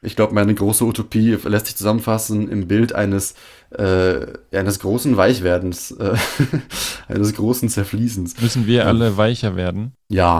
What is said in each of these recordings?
Ich glaube, meine große Utopie lässt sich zusammenfassen im Bild eines großen Weichwerdens, eines großen Zerfließens. Müssen wir Ähm, alle weicher werden? ja.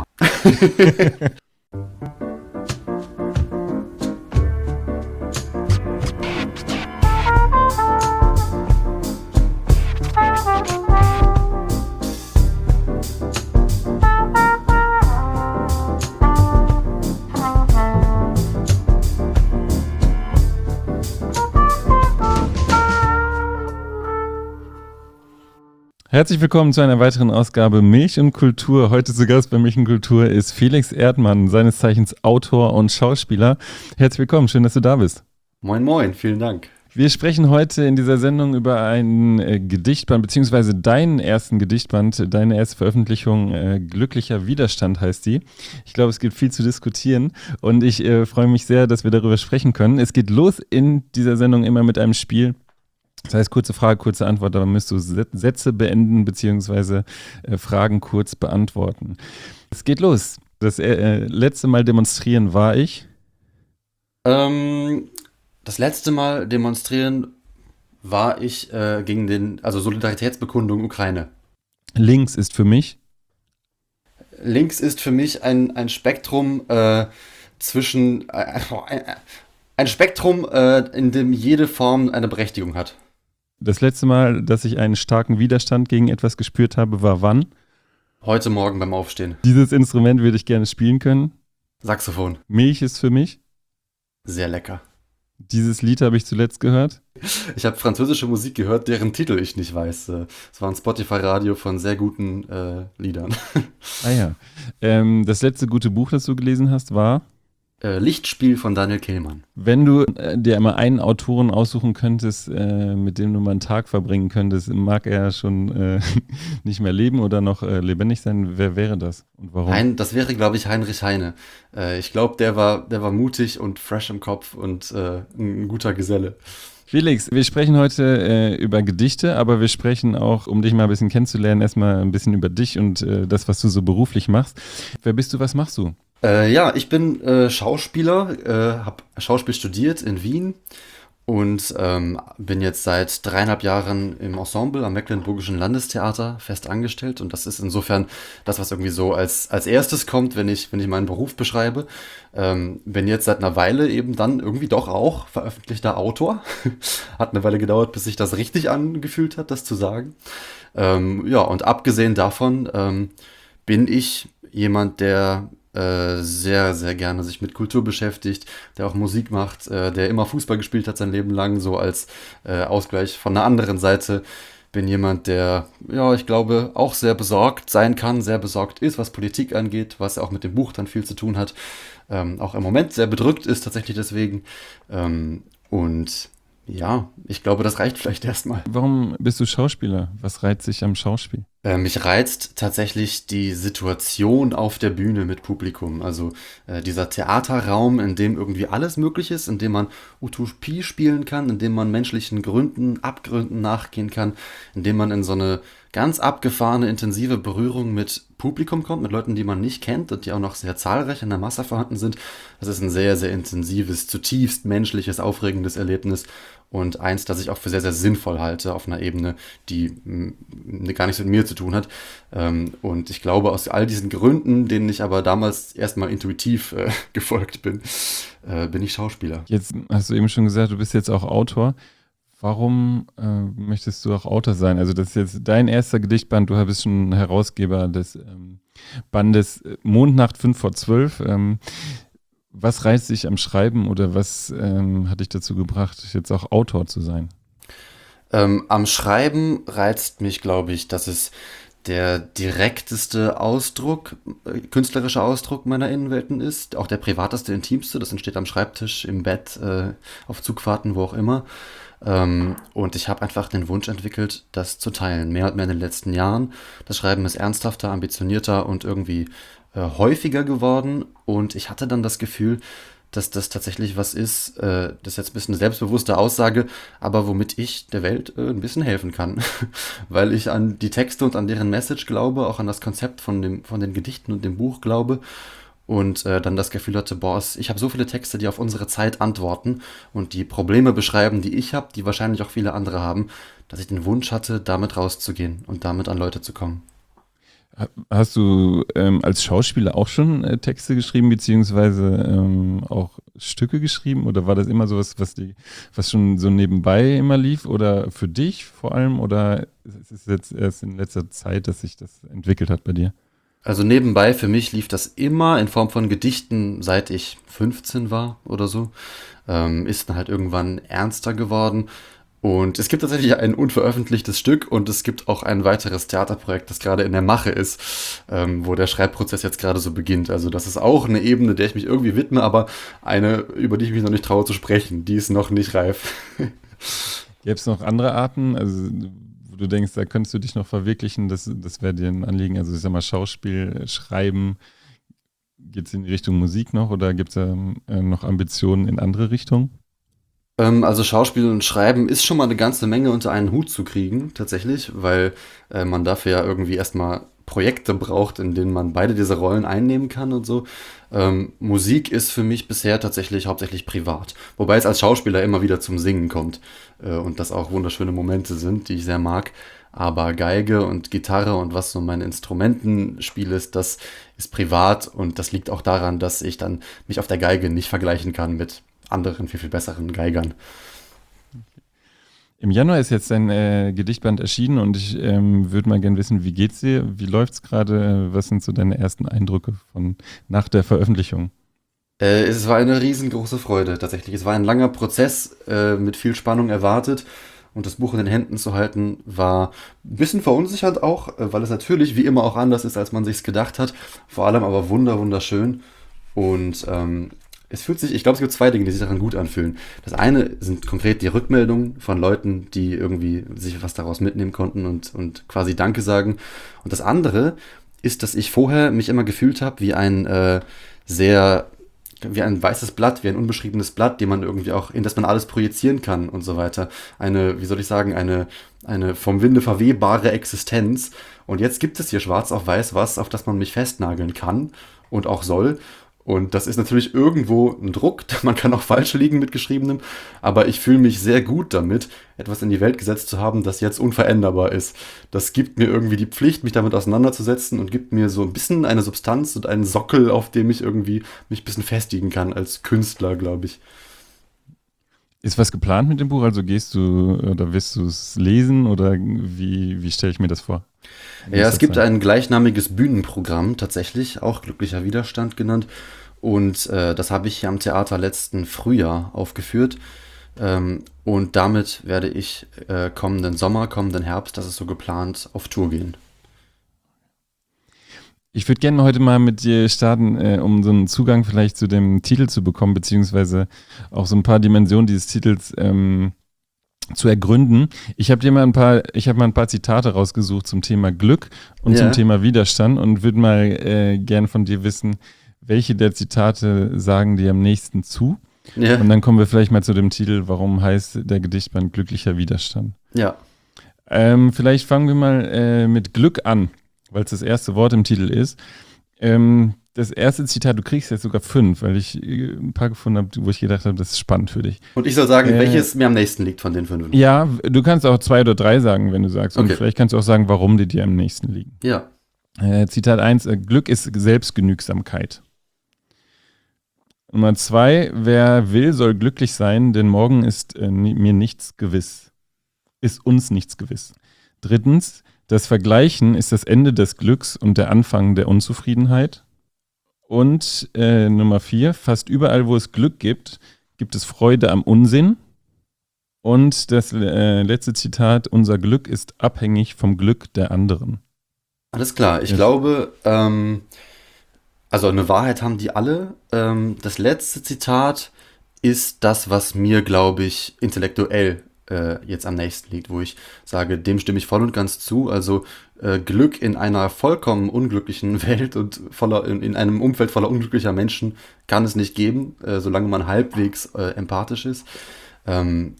Herzlich willkommen zu einer weiteren Ausgabe Milch und Kultur. Heute zu Gast bei Milch und Kultur ist Felix Erdmann, seines Zeichens Autor und Schauspieler. Herzlich willkommen, schön, dass du da bist. Moin, moin, vielen Dank. Wir sprechen heute in dieser Sendung über ein Gedichtband, beziehungsweise deinen ersten Gedichtband, deine erste Veröffentlichung, Glücklicher Widerstand heißt die. Ich glaube, es gibt viel zu diskutieren und ich freue mich sehr, dass wir darüber sprechen können. Es geht los in dieser Sendung immer mit einem Spiel. Das heißt, kurze Frage, kurze Antwort, aber müsst du Sätze beenden beziehungsweise Fragen kurz beantworten. Es geht los. Das letzte Mal demonstrieren war ich. Das letzte Mal demonstrieren war ich gegen Solidaritätsbekundung Ukraine. Links ist für mich. Links ist für mich ein Spektrum zwischen ein Spektrum, in dem jede Form eine Berechtigung hat. Das letzte Mal, dass ich einen starken Widerstand gegen etwas gespürt habe, war wann? Heute Morgen beim Aufstehen. Dieses Instrument würde ich gerne spielen können. Saxophon. Milch ist für mich. Sehr lecker. Dieses Lied habe ich zuletzt gehört. Ich habe französische Musik gehört, deren Titel ich nicht weiß. Es war ein Spotify-Radio von sehr guten Liedern. Ah ja. Das letzte gute Buch, das du gelesen hast, war? Lichtspiel von Daniel Kehlmann. Wenn du dir einmal einen Autoren aussuchen könntest, mit dem du mal einen Tag verbringen könntest, mag er schon nicht mehr leben oder noch lebendig sein, wer wäre das und warum? Das wäre, glaube ich, Heinrich Heine. Ich glaube, der war mutig und fresh im Kopf und ein guter Geselle. Felix, wir sprechen heute über Gedichte, aber wir sprechen auch, um dich mal ein bisschen kennenzulernen, erstmal ein bisschen über dich und das, was du so beruflich machst. Wer bist du, was machst du? Ich bin Schauspieler, habe Schauspiel studiert in Wien und bin jetzt seit 3,5 Jahren im Ensemble am Mecklenburgischen Landestheater fest angestellt. Und das ist insofern das, was irgendwie so als erstes kommt, wenn ich meinen Beruf beschreibe. Bin jetzt seit einer Weile eben dann irgendwie doch auch veröffentlichter Autor. Hat eine Weile gedauert, bis sich das richtig angefühlt hat, das zu sagen. Und abgesehen davon bin ich jemand, der sehr, sehr gerne sich mit Kultur beschäftigt, der auch Musik macht, der immer Fußball gespielt hat sein Leben lang, so als Ausgleich von einer anderen Seite. Bin jemand, der, ich glaube, auch sehr besorgt sein kann, sehr besorgt ist, was Politik angeht, was auch mit dem Buch dann viel zu tun hat. Auch im Moment sehr bedrückt ist tatsächlich deswegen. Ich glaube, das reicht vielleicht erstmal. Warum bist du Schauspieler? Was reizt dich am Schauspiel? Mich reizt tatsächlich die Situation auf der Bühne mit Publikum. Also dieser Theaterraum, in dem irgendwie alles möglich ist, in dem man Utopie spielen kann, in dem man menschlichen Gründen, Abgründen nachgehen kann, in dem man in so eine ganz abgefahrene, intensive Berührung mit Publikum kommt, mit Leuten, die man nicht kennt und die auch noch sehr zahlreich in der Masse vorhanden sind. Das ist ein sehr, sehr intensives, zutiefst menschliches, aufregendes Erlebnis. Und eins, das ich auch für sehr, sehr sinnvoll halte auf einer Ebene, die gar nichts mit mir zu tun hat. Und ich glaube, aus all diesen Gründen, denen ich aber damals erstmal intuitiv gefolgt bin, bin ich Schauspieler. Jetzt hast du eben schon gesagt, du bist jetzt auch Autor. Warum möchtest du auch Autor sein? Also das ist jetzt dein erster Gedichtband, du bist schon Herausgeber des Bandes Mondnacht 5 vor 12. Was reizt dich am Schreiben oder was hat dich dazu gebracht, jetzt auch Autor zu sein? Am Schreiben reizt mich, glaube ich, dass es der direkteste Ausdruck, künstlerischer Ausdruck meiner Innenwelten ist. Auch der privateste, intimste. Das entsteht am Schreibtisch, im Bett, auf Zugfahrten, wo auch immer. Und ich habe einfach den Wunsch entwickelt, das zu teilen. Mehr und mehr in den letzten Jahren. Das Schreiben ist ernsthafter, ambitionierter und irgendwie häufiger geworden. Und ich hatte dann das Gefühl, dass das tatsächlich was ist, das ist jetzt ein bisschen eine selbstbewusste Aussage, aber womit ich der Welt ein bisschen helfen kann. Weil ich an die Texte und an deren Message glaube, auch an das Konzept von den Gedichten und dem Buch glaube. und dann das Gefühl hatte, boah, ich habe so viele Texte, die auf unsere Zeit antworten und die Probleme beschreiben, die ich habe, die wahrscheinlich auch viele andere haben, dass ich den Wunsch hatte, damit rauszugehen und damit an Leute zu kommen. Hast du als Schauspieler auch schon Texte geschrieben, beziehungsweise auch Stücke geschrieben? Oder war das immer sowas, was schon so nebenbei immer lief? Oder für dich vor allem? Oder ist es jetzt erst in letzter Zeit, dass sich das entwickelt hat bei dir? Also nebenbei für mich lief das immer in Form von Gedichten, seit ich 15 war oder so. Ist dann halt irgendwann ernster geworden. Und es gibt tatsächlich ein unveröffentlichtes Stück und es gibt auch ein weiteres Theaterprojekt, das gerade in der Mache ist, wo der Schreibprozess jetzt gerade so beginnt. Also das ist auch eine Ebene, der ich mich irgendwie widme, aber eine, über die ich mich noch nicht traue zu sprechen. Die ist noch nicht reif. Gäbe es noch andere Arten, also wo du denkst, da könntest du dich noch verwirklichen, das wäre dir ein Anliegen, also ich sag mal Schauspiel, Schreiben, geht es in die Richtung Musik noch oder gibt es da noch Ambitionen in andere Richtungen? Also Schauspiel und Schreiben ist schon mal eine ganze Menge unter einen Hut zu kriegen, tatsächlich, weil man dafür ja irgendwie erstmal Projekte braucht, in denen man beide diese Rollen einnehmen kann und so. Musik ist für mich bisher tatsächlich hauptsächlich privat, wobei es als Schauspieler immer wieder zum Singen kommt und das auch wunderschöne Momente sind, die ich sehr mag. Aber Geige und Gitarre und was so mein Instrumentenspiel ist, das ist privat und das liegt auch daran, dass ich dann mich auf der Geige nicht vergleichen kann mit anderen, viel, viel besseren Geigern. Im Januar ist jetzt dein Gedichtband erschienen und ich würde mal gerne wissen, wie geht's dir? Wie läuft's gerade? Was sind so deine ersten Eindrücke von nach der Veröffentlichung? Es war eine riesengroße Freude tatsächlich. Es war ein langer Prozess mit viel Spannung erwartet und das Buch in den Händen zu halten war ein bisschen verunsichernd auch, weil es natürlich wie immer auch anders ist, als man sich's gedacht hat. Vor allem aber wunderschön und es fühlt sich, ich glaube, es gibt zwei Dinge, die sich daran gut anfühlen. Das eine sind konkret die Rückmeldungen von Leuten, die irgendwie sich was daraus mitnehmen konnten und quasi Danke sagen. Und das andere ist, dass ich vorher mich immer gefühlt habe wie ein sehr, wie ein weißes Blatt, wie ein unbeschriebenes Blatt, dem man irgendwie auch, in das man alles projizieren kann und so weiter. Eine, wie soll ich sagen, eine vom Winde verwehbare Existenz. Und jetzt gibt es hier schwarz auf weiß was, auf das man mich festnageln kann und auch soll. Und das ist natürlich irgendwo ein Druck, man kann auch falsch liegen mit Geschriebenem, aber ich fühle mich sehr gut damit, etwas in die Welt gesetzt zu haben, das jetzt unveränderbar ist. Das gibt mir irgendwie die Pflicht, mich damit auseinanderzusetzen und gibt mir so ein bisschen eine Substanz und einen Sockel, auf dem ich irgendwie mich ein bisschen festigen kann als Künstler, glaube ich. Ist was geplant mit dem Buch? Also gehst du oder wirst du es lesen oder wie stelle ich mir das vor? Ja, es gibt ein gleichnamiges Bühnenprogramm tatsächlich, auch Glücklicher Widerstand genannt. Und das habe ich hier am Theater letzten Frühjahr aufgeführt. Und damit werde ich kommenden Sommer, kommenden Herbst, das ist so geplant, auf Tour gehen. Ich würde gerne heute mal mit dir starten, um so einen Zugang vielleicht zu dem Titel zu bekommen, beziehungsweise auch so ein paar Dimensionen dieses Titels zu ergründen. Ich habe mal ein paar Zitate rausgesucht zum Thema Glück und zum Ja, Thema Widerstand und würde mal gern von dir wissen, welche der Zitate sagen dir am nächsten zu? ja, Und dann kommen wir vielleicht mal zu dem Titel, warum heißt der Gedichtband Glücklicher Widerstand? ja. Vielleicht fangen wir mal mit Glück an, weil es das erste Wort im Titel ist. Das erste Zitat, du kriegst jetzt sogar 5, weil ich ein paar gefunden habe, wo ich gedacht habe, das ist spannend für dich. Und ich soll sagen, welches mir am nächsten liegt von den 5. Ja, du kannst auch 2 oder 3 sagen, wenn du sagst. Und Okay. vielleicht kannst du auch sagen, warum die dir am nächsten liegen. Ja. Zitat 1, Glück ist Selbstgenügsamkeit. Nummer 2, wer will, soll glücklich sein, denn morgen ist mir nichts gewiss. Ist uns nichts gewiss. Drittens, das Vergleichen ist das Ende des Glücks und der Anfang der Unzufriedenheit. Und Nummer 4, fast überall, wo es Glück gibt, gibt es Freude am Unsinn. Und das letzte Zitat, unser Glück ist abhängig vom Glück der anderen. Alles klar. Ich Ja. glaube, also eine Wahrheit haben die alle. Das letzte Zitat ist das, was mir, glaube ich, intellektuell jetzt am nächsten liegt, wo ich sage, dem stimme ich voll und ganz zu. Also Glück in einer vollkommen unglücklichen Welt und in einem Umfeld voller unglücklicher Menschen kann es nicht geben, solange man halbwegs empathisch ist.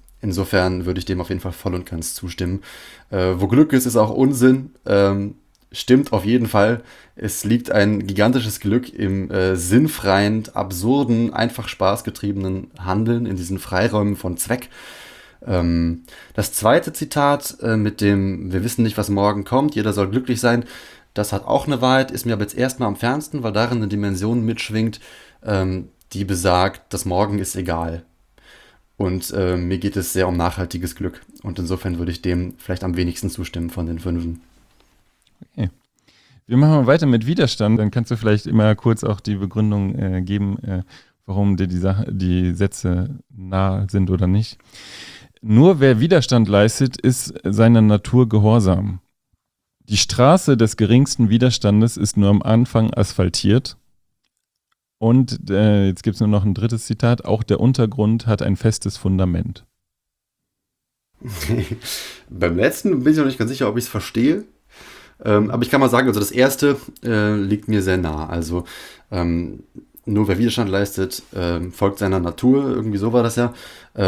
Insofern würde ich dem auf jeden Fall voll und ganz zustimmen. Wo Glück ist, ist auch Unsinn. stimmt auf jeden Fall. Es liegt ein gigantisches Glück im sinnfreien, absurden, einfach spaßgetriebenen Handeln in diesen Freiräumen von Zweck. Das zweite Zitat mit dem „Wir wissen nicht, was morgen kommt, jeder soll glücklich sein", das hat auch eine Wahrheit, ist mir aber jetzt erstmal am fernsten, weil darin eine Dimension mitschwingt, die besagt, das Morgen ist egal. Und mir geht es sehr um nachhaltiges Glück. Und insofern würde ich dem vielleicht am wenigsten zustimmen von den fünfen. Okay. Wir machen mal weiter mit Widerstand. Dann kannst du vielleicht immer kurz auch die Begründung geben, warum dir die Sätze nah sind oder nicht. Nur wer Widerstand leistet, ist seiner Natur gehorsam. Die Straße des geringsten Widerstandes ist nur am Anfang asphaltiert. Und jetzt gibt es nur noch ein drittes Zitat. Auch der Untergrund hat ein festes Fundament. Beim letzten bin ich noch nicht ganz sicher, ob ich es verstehe. Aber ich kann mal sagen, also das erste liegt mir sehr nah. Also nur wer Widerstand leistet, folgt seiner Natur. Irgendwie so war das ja.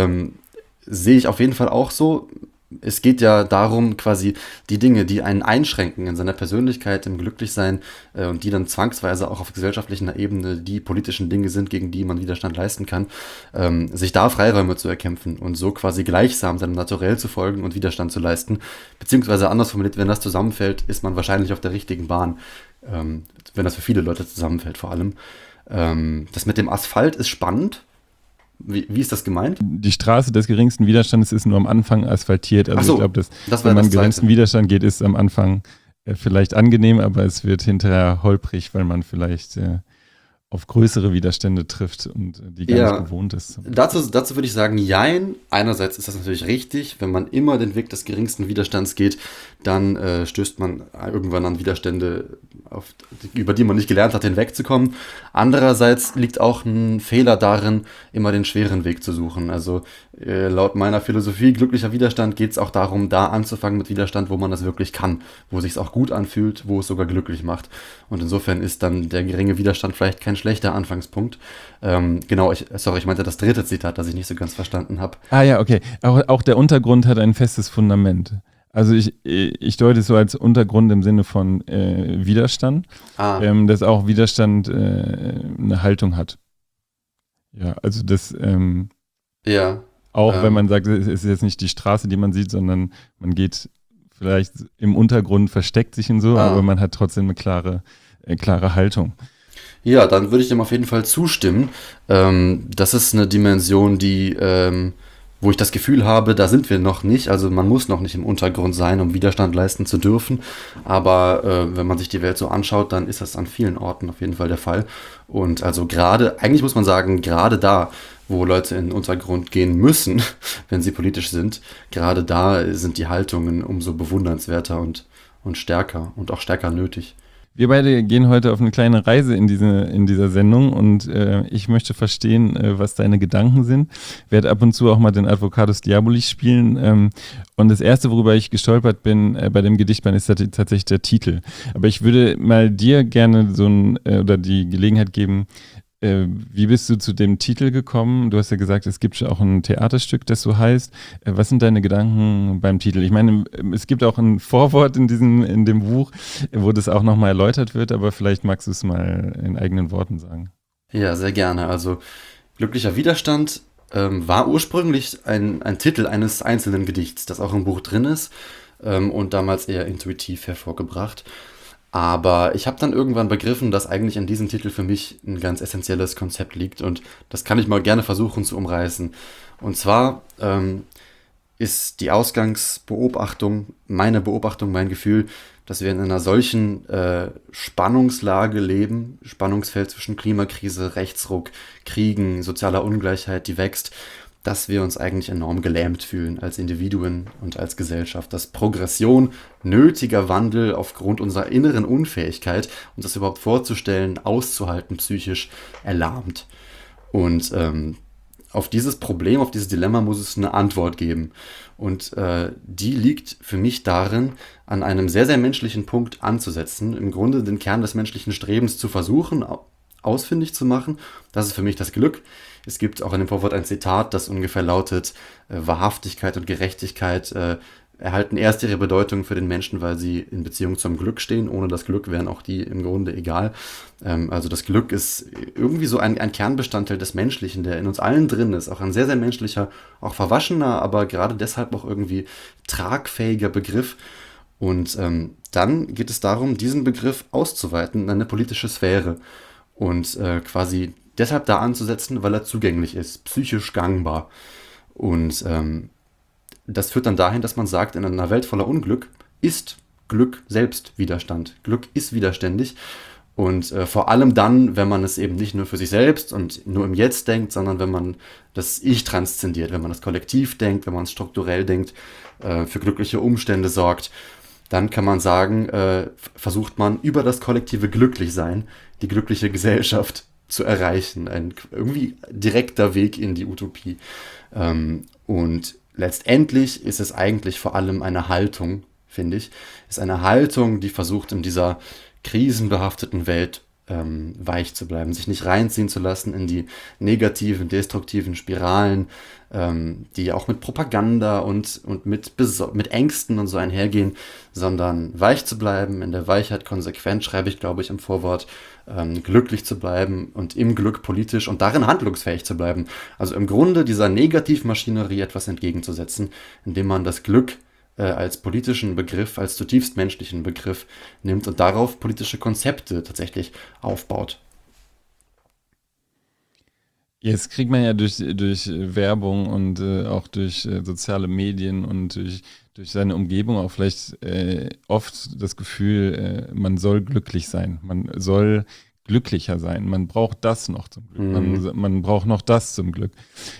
Sehe ich auf jeden Fall auch so. Es geht ja darum, quasi die Dinge, die einen einschränken in seiner Persönlichkeit, im Glücklichsein und die dann zwangsweise auch auf gesellschaftlicher Ebene die politischen Dinge sind, gegen die man Widerstand leisten kann, sich da Freiräume zu erkämpfen und so quasi gleichsam seinem Naturell zu folgen und Widerstand zu leisten. Beziehungsweise anders formuliert, wenn das zusammenfällt, ist man wahrscheinlich auf der richtigen Bahn. Wenn das für viele Leute zusammenfällt vor allem. Das mit dem Asphalt ist spannend. Wie ist das gemeint? Die Straße des geringsten Widerstandes ist nur am Anfang asphaltiert. Also so, ich glaube, das wenn man das geringsten Widerstand geht, ist es am Anfang vielleicht angenehm, aber es wird hinterher holprig, weil man vielleicht auf größere Widerstände trifft und die gar nicht gewohnt ist. Dazu würde ich sagen, jein. Einerseits ist das natürlich richtig, wenn man immer den Weg des geringsten Widerstands geht, dann stößt man irgendwann an Widerstände, über die man nicht gelernt hat, hinwegzukommen. Andererseits liegt auch ein Fehler darin, immer den schweren Weg zu suchen. Also laut meiner Philosophie, glücklicher Widerstand, geht es auch darum, da anzufangen mit Widerstand, wo man das wirklich kann, wo es sich auch gut anfühlt, wo es sogar glücklich macht. Und insofern ist dann der geringe Widerstand vielleicht kein schlechter Anfangspunkt. Genau, ich meinte das dritte Zitat, das ich nicht so ganz verstanden habe. Ah ja, okay. Auch der Untergrund hat ein festes Fundament. Also ich deute es so als Untergrund im Sinne von Widerstand, dass auch Widerstand eine Haltung hat. Ja, also das auch wenn man sagt, es ist jetzt nicht die Straße, die man sieht, sondern man geht vielleicht im Untergrund, versteckt sich und so, aber man hat trotzdem eine klare Haltung. Ja, dann würde ich dem auf jeden Fall zustimmen. Das ist eine Dimension, die wo ich das Gefühl habe, da sind wir noch nicht. Also man muss noch nicht im Untergrund sein, um Widerstand leisten zu dürfen. Aber wenn man sich die Welt so anschaut, dann ist das an vielen Orten auf jeden Fall der Fall. Und also eigentlich muss man sagen, gerade da, wo Leute in den Untergrund gehen müssen, wenn sie politisch sind, gerade da sind die Haltungen umso bewundernswerter und stärker und auch stärker nötig. Wir beide gehen heute auf eine kleine Reise in dieser Sendung und ich möchte verstehen, was deine Gedanken sind. Ich werde ab und zu auch mal den Advocatus Diabolis spielen. Und das Erste, worüber ich gestolpert bin bei dem Gedichtband, ist tatsächlich der Titel. Aber ich würde mal dir gerne oder die Gelegenheit geben, wie bist du zu dem Titel gekommen? Du hast ja gesagt, es gibt auch ein Theaterstück, das so heißt. Was sind deine Gedanken beim Titel? Ich meine, es gibt auch ein Vorwort in dem Buch, wo das auch nochmal erläutert wird, aber vielleicht magst du es mal in eigenen Worten sagen. Ja, sehr gerne. Also Glücklicher Widerstand war ursprünglich ein Titel eines einzelnen Gedichts, das auch im Buch drin ist und damals eher intuitiv hervorgebracht. Aber ich habe dann irgendwann begriffen, dass eigentlich in diesem Titel für mich ein ganz essentielles Konzept liegt und das kann ich mal gerne versuchen zu umreißen. Und zwar ist die Ausgangsbeobachtung, meine Beobachtung, mein Gefühl, dass wir in einer solchen Spannungslage leben, Spannungsfeld zwischen Klimakrise, Rechtsruck, Kriegen, sozialer Ungleichheit, die wächst, dass wir uns eigentlich enorm gelähmt fühlen als Individuen und als Gesellschaft. Dass Progression, nötiger Wandel aufgrund unserer inneren Unfähigkeit, uns das überhaupt vorzustellen, auszuhalten, psychisch erlahmt. Und auf dieses Problem, auf dieses Dilemma muss es eine Antwort geben. Und die liegt für mich darin, an einem sehr, sehr menschlichen Punkt anzusetzen, im Grunde den Kern des menschlichen Strebens zu versuchen, ausfindig zu machen. Das ist für mich das Glück. Es gibt auch in dem Vorwort ein Zitat, das ungefähr lautet, Wahrhaftigkeit und Gerechtigkeit erhalten erst ihre Bedeutung für den Menschen, weil sie in Beziehung zum Glück stehen. Ohne das Glück wären auch die im Grunde egal. Also das Glück ist irgendwie so ein Kernbestandteil des Menschlichen, der in uns allen drin ist. Auch ein sehr, sehr menschlicher, auch verwaschener, aber gerade deshalb auch irgendwie tragfähiger Begriff. Und dann geht es darum, diesen Begriff auszuweiten in eine politische Sphäre und quasi deshalb da anzusetzen, weil er zugänglich ist, psychisch gangbar. Und das führt dann dahin, dass man sagt, in einer Welt voller Unglück ist Glück selbst Widerstand. Glück ist widerständig. Und vor allem dann, wenn man es eben nicht nur für sich selbst und nur im Jetzt denkt, sondern wenn man das Ich transzendiert, wenn man das Kollektiv denkt, wenn man es strukturell denkt, für glückliche Umstände sorgt, dann kann man sagen, versucht man über das kollektive Glücklichsein die glückliche Gesellschaft zu erreichen. Ein irgendwie direkter Weg in die Utopie. Und letztendlich ist es eigentlich vor allem eine Haltung, finde ich. Ist eine Haltung, die versucht, in dieser krisenbehafteten Welt weich zu bleiben, sich nicht reinziehen zu lassen in die negativen, destruktiven Spiralen, die auch mit Propaganda und mit Ängsten und so einhergehen, sondern weich zu bleiben, in der Weichheit konsequent, schreibe ich, glaube ich, im Vorwort, glücklich zu bleiben und im Glück politisch und darin handlungsfähig zu bleiben. Also im Grunde dieser Negativmaschinerie etwas entgegenzusetzen, indem man das Glück als politischen Begriff, als zutiefst menschlichen Begriff nimmt und darauf politische Konzepte tatsächlich aufbaut. Jetzt kriegt man ja durch Werbung und auch durch soziale Medien und durch seine Umgebung auch vielleicht oft das Gefühl, man soll glücklich sein, man soll glücklicher sein, man braucht das noch zum Glück, man braucht noch das zum Glück.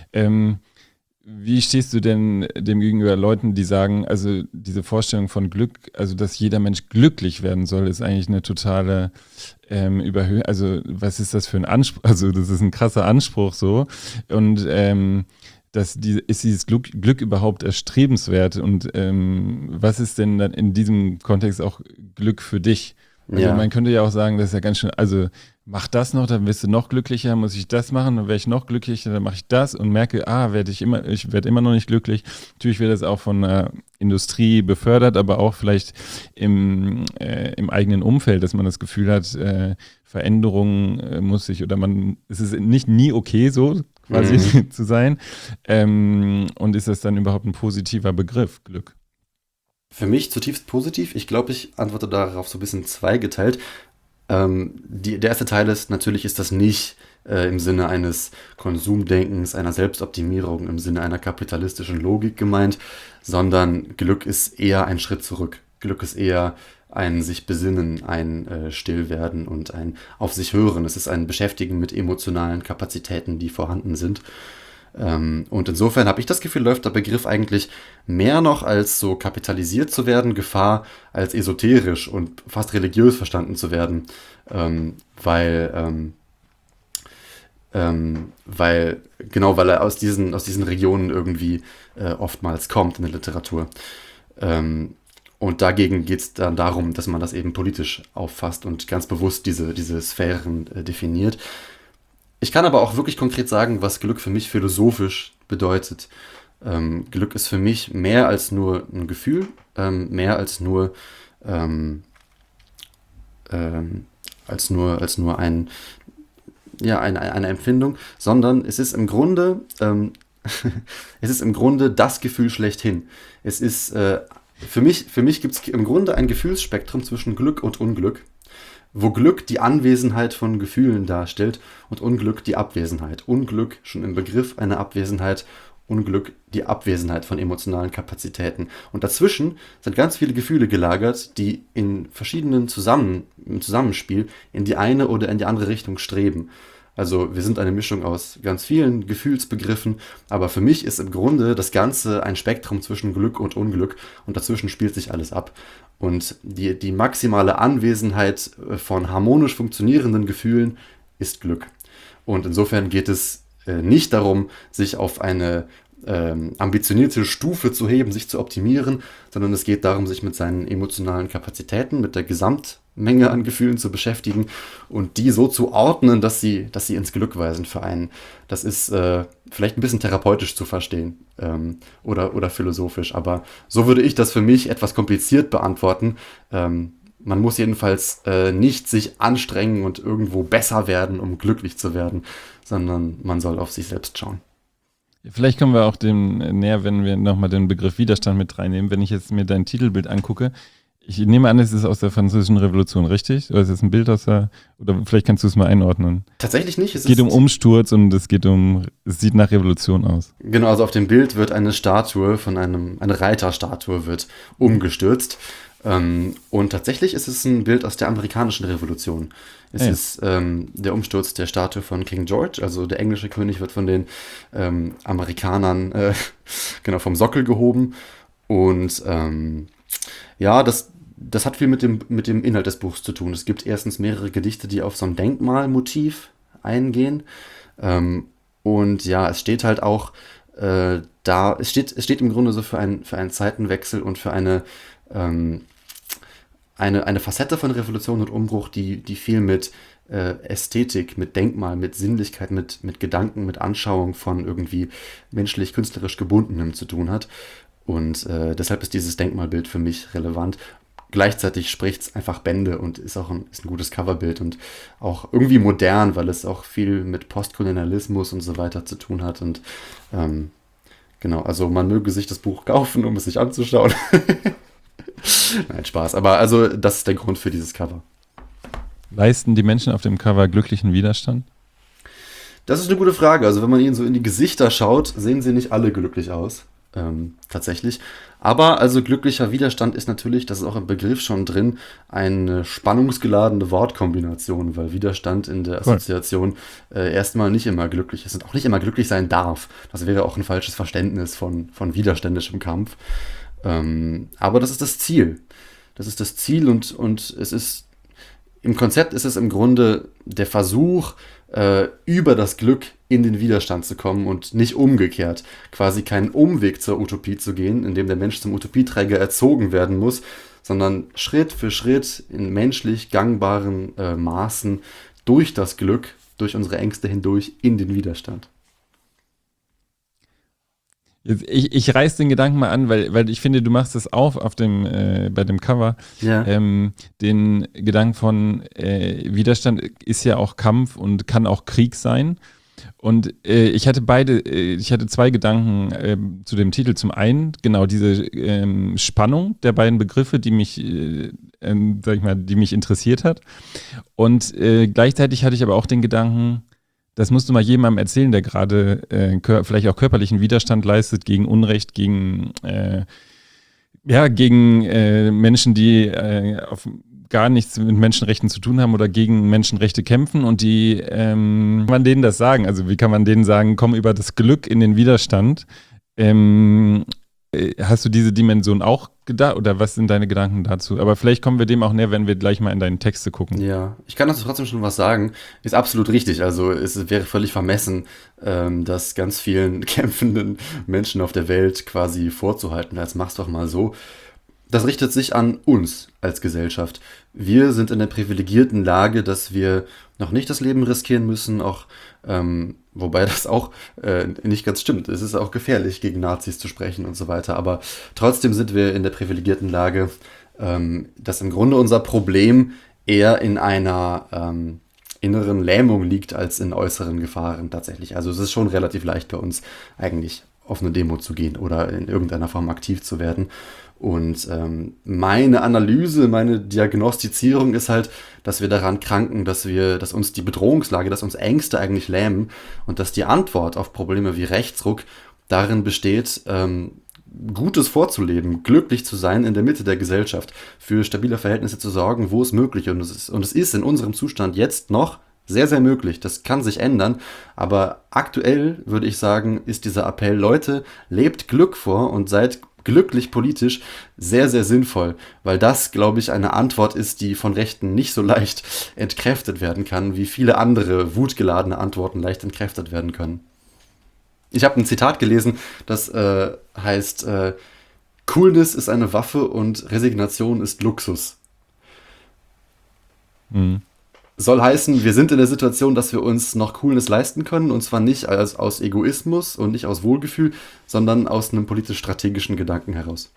Wie stehst du denn dem gegenüber Leuten, die sagen, also diese Vorstellung von Glück, also dass jeder Mensch glücklich werden soll, ist eigentlich eine totale Überhöhung. Also was ist das für ein Anspruch? Also das ist ein krasser Anspruch so. Und ist dieses Glück überhaupt erstrebenswert? Und was ist denn dann in diesem Kontext auch Glück für dich? Also man könnte ja auch sagen, das ist ja ganz schön, also mach das noch, dann wirst du noch glücklicher, muss ich das machen, dann werde ich noch glücklicher, dann mache ich das und merke, ich werde immer noch nicht glücklich. Natürlich wird das auch von der Industrie befördert, aber auch vielleicht im eigenen Umfeld, dass man das Gefühl hat, Veränderung muss sich, oder es ist nicht nie okay, so quasi zu sein. Und ist das dann überhaupt ein positiver Begriff, Glück? Für mich zutiefst positiv. Ich glaube, ich antworte darauf so ein bisschen zweigeteilt. Der erste Teil ist, natürlich ist das nicht im Sinne eines Konsumdenkens, einer Selbstoptimierung, im Sinne einer kapitalistischen Logik gemeint, sondern Glück ist eher ein Schritt zurück. Glück ist eher ein sich besinnen, ein Stillwerden und ein auf sich hören. Es ist ein Beschäftigen mit emotionalen Kapazitäten, die vorhanden sind. Und insofern habe ich das Gefühl, läuft der Begriff eigentlich mehr noch als so kapitalisiert zu werden, Gefahr, als esoterisch und fast religiös verstanden zu werden, weil er aus diesen Regionen irgendwie oftmals kommt in der Literatur. Und dagegen geht es dann darum, dass man das eben politisch auffasst und ganz bewusst diese Sphären definiert. Ich kann aber auch wirklich konkret sagen, was Glück für mich philosophisch bedeutet. Glück ist für mich mehr als nur ein Gefühl, mehr als nur eine Empfindung, sondern es ist im Grunde das Gefühl schlechthin. Es ist für mich gibt es im Grunde ein Gefühlsspektrum zwischen Glück und Unglück, wo Glück die Anwesenheit von Gefühlen darstellt und Unglück die Abwesenheit. Unglück schon im Begriff einer Abwesenheit, Unglück die Abwesenheit von emotionalen Kapazitäten. Und dazwischen sind ganz viele Gefühle gelagert, die in verschiedenen im Zusammenspiel in die eine oder in die andere Richtung streben. Also wir sind eine Mischung aus ganz vielen Gefühlsbegriffen, aber für mich ist im Grunde das Ganze ein Spektrum zwischen Glück und Unglück und dazwischen spielt sich alles ab. Und die maximale Anwesenheit von harmonisch funktionierenden Gefühlen ist Glück. Und insofern geht es nicht darum, sich auf eine ambitionierte Stufe zu heben, sich zu optimieren, sondern es geht darum, sich mit seinen emotionalen Kapazitäten, mit der Gesamtmenge an Gefühlen zu beschäftigen und die so zu ordnen, dass sie ins Glück weisen für einen. Das ist vielleicht ein bisschen therapeutisch zu verstehen oder philosophisch, aber so würde ich das für mich etwas kompliziert beantworten. Man muss jedenfalls nicht sich anstrengen und irgendwo besser werden, um glücklich zu werden, sondern man soll auf sich selbst schauen. Vielleicht kommen wir auch dem näher, wenn wir nochmal den Begriff Widerstand mit reinnehmen. Wenn ich jetzt mir dein Titelbild angucke, ich nehme an, es ist aus der Französischen Revolution, richtig? Oder ist es ein Bild oder vielleicht kannst du es mal einordnen? Tatsächlich nicht. Es geht um Umsturz und es sieht nach Revolution aus. Genau, also auf dem Bild wird eine Reiterstatue wird umgestürzt. Und tatsächlich ist es ein Bild aus der amerikanischen Revolution. Es ist der Umsturz der Statue von King George, also der englische König wird von den Amerikanern genau vom Sockel gehoben. Und ja, das hat viel mit dem Inhalt des Buchs zu tun. Es gibt erstens mehrere Gedichte, die auf so ein Denkmalmotiv eingehen. Und ja, es steht halt auch es steht im Grunde so für einen Zeitenwechsel und für eine Facette von Revolution und Umbruch, die viel mit Ästhetik, mit Denkmal, mit Sinnlichkeit, mit Gedanken, mit Anschauung von irgendwie menschlich-künstlerisch Gebundenem zu tun hat. Und deshalb ist dieses Denkmalbild für mich relevant. Gleichzeitig spricht es einfach Bände und ist ein gutes Coverbild und auch irgendwie modern, weil es auch viel mit Postkolonialismus und so weiter zu tun hat. Und genau, also man möge sich das Buch kaufen, um es sich anzuschauen. Nein, Spaß. Aber also das ist der Grund für dieses Cover. Leisten die Menschen auf dem Cover glücklichen Widerstand? Das ist eine gute Frage. Also wenn man ihnen so in die Gesichter schaut, sehen sie nicht alle glücklich aus. Tatsächlich. Aber also glücklicher Widerstand ist natürlich, das ist auch im Begriff schon drin, eine spannungsgeladene Wortkombination, weil Widerstand in der Assoziation erstmal nicht immer glücklich ist und auch nicht immer glücklich sein darf. Das wäre auch ein falsches Verständnis von widerständischem Kampf. Aber das ist das Ziel. Das ist das Ziel und es ist, im Konzept ist es im Grunde der Versuch, über das Glück in den Widerstand zu kommen und nicht umgekehrt. Quasi keinen Umweg zur Utopie zu gehen, indem der Mensch zum Utopieträger erzogen werden muss, sondern Schritt für Schritt in menschlich gangbaren Maßen durch das Glück, durch unsere Ängste hindurch in den Widerstand. Ich reiß den Gedanken mal an, weil ich finde, du machst es auf dem, bei dem Cover. Ja. Den Gedanken von Widerstand ist ja auch Kampf und kann auch Krieg sein. Und ich hatte zwei Gedanken zu dem Titel. Zum einen, genau, diese Spannung der beiden Begriffe, die mich, die mich interessiert hat. Und gleichzeitig hatte ich aber auch den Gedanken, das musst du mal jemandem erzählen, der gerade vielleicht auch körperlichen Widerstand leistet gegen Unrecht, gegen Menschen, die gar nichts mit Menschenrechten zu tun haben oder gegen Menschenrechte kämpfen und die, kann man denen das sagen? Also wie kann man denen sagen, komm über das Glück in den Widerstand? Hast du diese Dimension auch gedacht oder was sind deine Gedanken dazu? Aber vielleicht kommen wir dem auch näher, wenn wir gleich mal in deine Texte gucken. Ja, ich kann dazu trotzdem schon was sagen. Ist absolut richtig. Also es wäre völlig vermessen, das ganz vielen kämpfenden Menschen auf der Welt quasi vorzuhalten. Als mach's doch mal so. Das richtet sich an uns als Gesellschaft. Wir sind in der privilegierten Lage, dass wir noch nicht das Leben riskieren müssen, auch wobei das auch nicht ganz stimmt. Es ist auch gefährlich, gegen Nazis zu sprechen und so weiter. Aber trotzdem sind wir in der privilegierten Lage, dass im Grunde unser Problem eher in einer inneren Lähmung liegt, als in äußeren Gefahren tatsächlich. Also es ist schon relativ leicht bei uns eigentlich auf eine Demo zu gehen oder in irgendeiner Form aktiv zu werden. Und meine Analyse, meine Diagnostizierung ist halt, dass wir daran kranken, dass uns die Bedrohungslage, dass uns Ängste eigentlich lähmen und dass die Antwort auf Probleme wie Rechtsruck darin besteht, Gutes vorzuleben, glücklich zu sein in der Mitte der Gesellschaft, für stabile Verhältnisse zu sorgen, wo es möglich ist. Und es ist in unserem Zustand jetzt noch sehr, sehr möglich. Das kann sich ändern, aber aktuell würde ich sagen, ist dieser Appell, Leute, lebt Glück vor und seid glücklich politisch sehr, sehr sinnvoll, weil das, glaube ich, eine Antwort ist, die von Rechten nicht so leicht entkräftet werden kann, wie viele andere wutgeladene Antworten leicht entkräftet werden können. Ich habe ein Zitat gelesen, das heißt, Coolness ist eine Waffe und Resignation ist Luxus. Mhm. Soll heißen, wir sind in der Situation, dass wir uns noch Coolness leisten können, und zwar nicht aus Egoismus und nicht aus Wohlgefühl, sondern aus einem politisch-strategischen Gedanken heraus.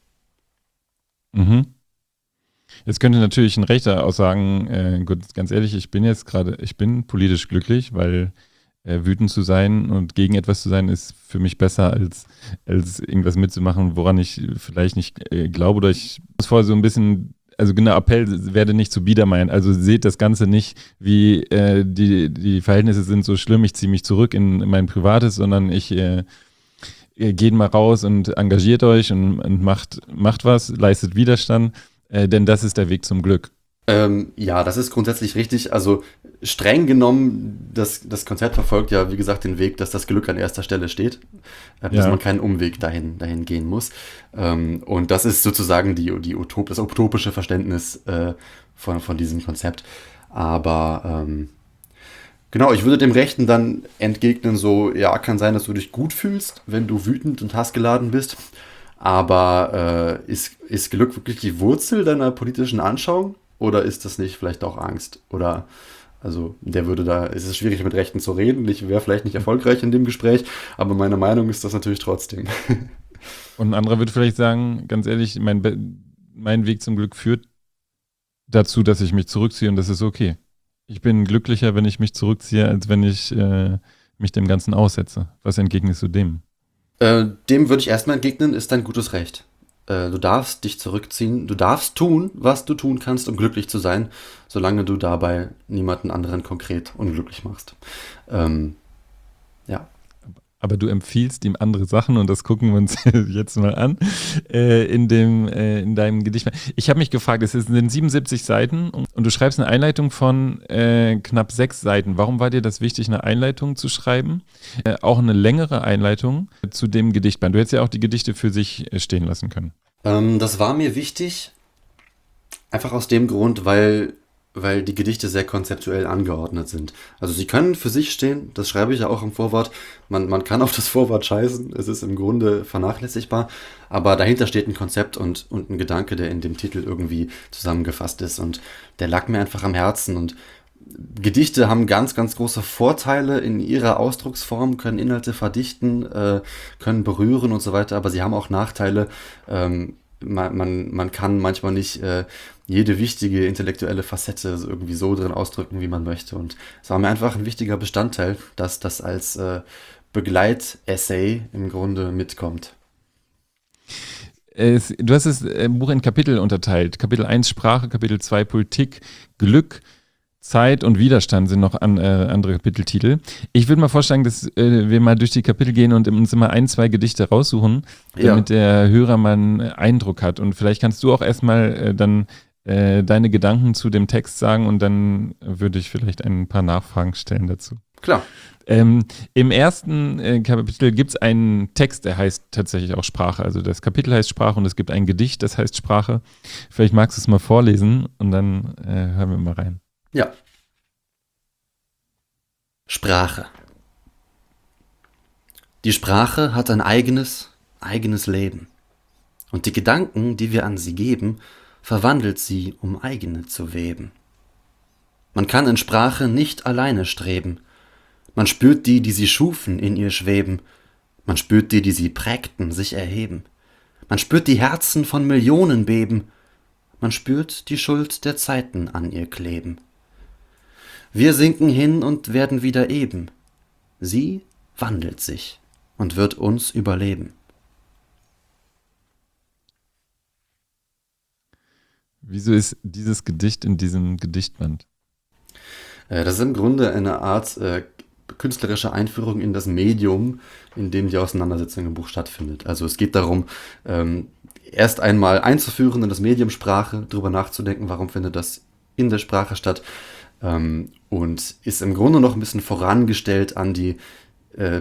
Mhm. Jetzt könnte natürlich ein Rechter auch sagen, gut, ganz ehrlich, ich bin politisch glücklich, weil wütend zu sein und gegen etwas zu sein, ist für mich besser, als irgendwas mitzumachen, woran ich vielleicht nicht glaube. Oder ich muss vorher so ein bisschen, also genau, Appell werde nicht zu Biedermeiern. Also seht das Ganze nicht wie die Verhältnisse sind so schlimm, ich ziehe mich zurück in mein Privates, sondern geht mal raus und engagiert euch und macht was, leistet Widerstand, denn das ist der Weg zum Glück. Ja, das ist grundsätzlich richtig. Also streng genommen, das Konzept verfolgt ja, wie gesagt, den Weg, dass das Glück an erster Stelle steht, dass man Ja. keinen Umweg dahin gehen muss. Und das ist sozusagen das utopische Verständnis von diesem Konzept. Aber genau, ich würde dem Rechten dann entgegnen, so, ja, kann sein, dass du dich gut fühlst, wenn du wütend und hassgeladen bist. Aber ist Glück wirklich die Wurzel deiner politischen Anschauung? Oder ist das nicht vielleicht auch Angst? Oder, also, ist es schwierig mit Rechten zu reden. Ich wäre vielleicht nicht erfolgreich in dem Gespräch, aber meine Meinung ist das natürlich trotzdem. Und ein anderer würde vielleicht sagen, ganz ehrlich, mein Weg zum Glück führt dazu, dass ich mich zurückziehe und das ist okay. Ich bin glücklicher, wenn ich mich zurückziehe, als wenn ich mich dem Ganzen aussetze. Was entgegnest du dem? Dem würde ich erstmal entgegnen, ist dein gutes Recht. Du darfst dich zurückziehen, du darfst tun, was du tun kannst, um glücklich zu sein, solange du dabei niemanden anderen konkret unglücklich machst. Ähm, ja. Aber du empfiehlst ihm andere Sachen und das gucken wir uns jetzt mal an in deinem Gedicht. Ich habe mich gefragt, sind 77 Seiten und du schreibst eine Einleitung von knapp 6 Seiten. Warum war dir das wichtig, eine Einleitung zu schreiben? Auch eine längere Einleitung zu dem Gedichtband. Du hättest ja auch die Gedichte für sich stehen lassen können. Das war mir wichtig, einfach aus dem Grund, weil die Gedichte sehr konzeptuell angeordnet sind. Also sie können für sich stehen, das schreibe ich ja auch im Vorwort. Man kann auf das Vorwort scheißen, es ist im Grunde vernachlässigbar, aber dahinter steht ein Konzept und ein Gedanke, der in dem Titel irgendwie zusammengefasst ist, und der lag mir einfach am Herzen. Und Gedichte haben ganz, ganz große Vorteile in ihrer Ausdrucksform, können Inhalte verdichten, können berühren und so weiter, aber sie haben auch Nachteile. Man kann manchmal nicht jede wichtige intellektuelle Facette so irgendwie so drin ausdrücken, wie man möchte. Und es war mir einfach ein wichtiger Bestandteil, dass das als Begleitessay im Grunde mitkommt. Du hast das Buch in Kapitel unterteilt. Kapitel 1 Sprache, Kapitel 2 Politik, Glück, Zeit und Widerstand sind noch andere Kapiteltitel. Ich würde mal vorschlagen, dass wir mal durch die Kapitel gehen und uns immer ein, zwei Gedichte raussuchen, damit der Hörer mal einen Eindruck hat. Und vielleicht kannst du auch erstmal dann deine Gedanken zu dem Text sagen und dann würde ich vielleicht ein paar Nachfragen stellen dazu. Klar. Im ersten Kapitel gibt es einen Text, der heißt tatsächlich auch Sprache. Also das Kapitel heißt Sprache und es gibt ein Gedicht, das heißt Sprache. Vielleicht magst du es mal vorlesen und dann hören wir mal rein. Ja. Sprache. Die Sprache hat ein eigenes Leben. Und die Gedanken, die wir an sie geben, verwandelt sie, um eigene zu weben. Man kann in Sprache nicht alleine streben. Man spürt die sie schufen, in ihr schweben. Man spürt die sie prägten, sich erheben. Man spürt die Herzen von Millionen beben. Man spürt die Schuld der Zeiten an ihr kleben. Wir sinken hin und werden wieder eben. Sie wandelt sich und wird uns überleben. Wieso ist dieses Gedicht in diesem Gedichtband? Das ist im Grunde eine Art künstlerische Einführung in das Medium, in dem die Auseinandersetzung im Buch stattfindet. Also es geht darum, erst einmal einzuführen in das Medium Sprache, darüber nachzudenken, warum findet das in der Sprache statt, und ist im Grunde noch ein bisschen vorangestellt an die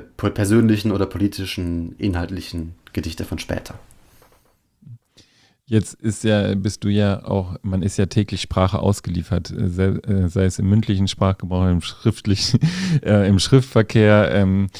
persönlichen oder politischen, inhaltlichen Gedichte von später. Jetzt bist du ja auch, man ist ja täglich Sprache ausgeliefert, sei es im mündlichen Sprachgebrauch, im schriftlichen, im Schriftverkehr.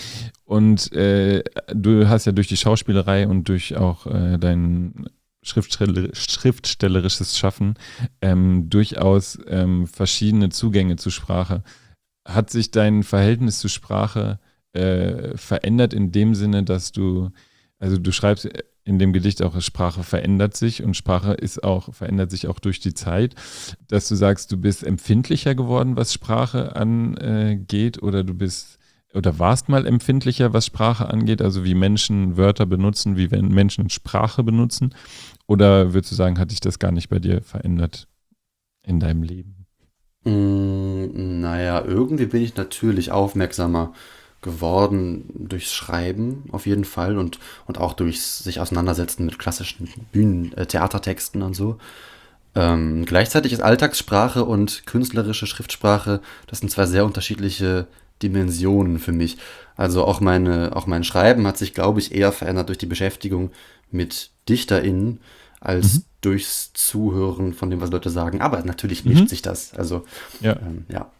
Du hast ja durch die Schauspielerei und durch auch dein schriftstellerisches Schaffen durchaus verschiedene Zugänge zu Sprache. Hat sich dein Verhältnis zu Sprache verändert in dem Sinne, dass also du schreibst in dem Gedicht auch, Sprache verändert sich und verändert sich auch durch die Zeit, dass du sagst, du bist empfindlicher geworden, was Sprache angeht, oder warst mal empfindlicher, was Sprache angeht, also wie Menschen Wörter benutzen, wie wenn Menschen Sprache benutzen, oder würdest du sagen, hat sich das gar nicht bei dir verändert in deinem Leben? Naja, irgendwie bin ich natürlich aufmerksamer geworden durchs Schreiben auf jeden Fall und auch durchs sich auseinandersetzen mit klassischen Theatertexten und so. Gleichzeitig ist Alltagssprache und künstlerische Schriftsprache, das sind zwei sehr unterschiedliche Dimensionen für mich. Also auch mein Schreiben hat sich, glaube ich, eher verändert durch die Beschäftigung mit DichterInnen Mhm. als durchs Zuhören von dem, was Leute sagen. Aber natürlich mischt Mhm. sich das. Also, Ja. ja.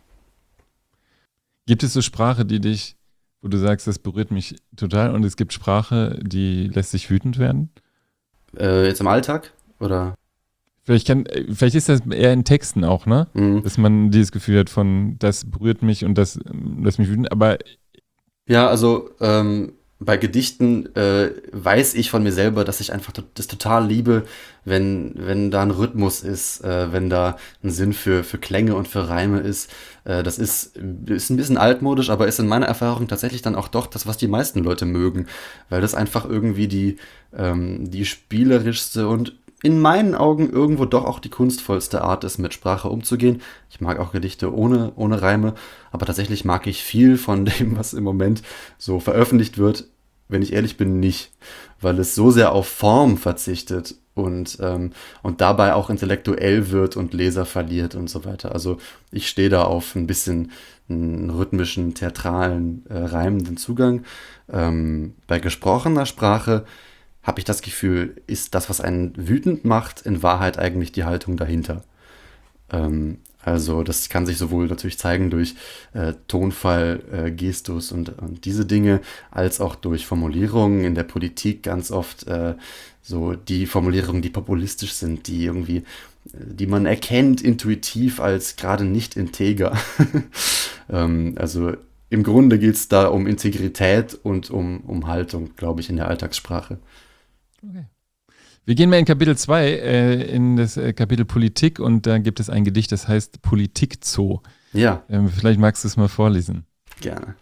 Gibt es so Sprache, wo du sagst, das berührt mich total, und es gibt Sprache, die lässt sich wütend werden? Jetzt im Alltag? Oder? Vielleicht ist das eher in Texten auch, ne? Hm. Dass man dieses Gefühl hat von, das berührt mich und das lässt mich wütend, aber Ja, also bei Gedichten weiß ich von mir selber, dass ich einfach das total liebe, wenn da ein Rhythmus ist, wenn da ein Sinn für Klänge und für Reime ist. Das ist ein bisschen altmodisch, aber ist in meiner Erfahrung tatsächlich dann auch doch das, was die meisten Leute mögen, weil das einfach irgendwie die spielerischste und in meinen Augen irgendwo doch auch die kunstvollste Art ist, mit Sprache umzugehen. Ich mag auch Gedichte ohne Reime, aber tatsächlich mag ich viel von dem, was im Moment so veröffentlicht wird, wenn ich ehrlich bin, nicht, weil es so sehr auf Form verzichtet und dabei auch intellektuell wird und Leser verliert und so weiter. Also ich stehe da auf ein bisschen einen rhythmischen, theatralen, reimenden Zugang. Bei gesprochener Sprache habe ich das Gefühl, ist das, was einen wütend macht, in Wahrheit eigentlich die Haltung dahinter. Also das kann sich sowohl natürlich zeigen durch Tonfall, Gestus und diese Dinge, als auch durch Formulierungen in der Politik ganz oft so die Formulierungen, die populistisch sind, die man erkennt intuitiv als gerade nicht integer. Also im Grunde geht es da um Integrität und um Haltung, glaube ich, in der Alltagssprache. okay. Wir gehen mal in Kapitel 2, in das Kapitel Politik, und da gibt es ein Gedicht, das heißt Politikzoo. Ja, Vielleicht magst du es mal vorlesen. gerne.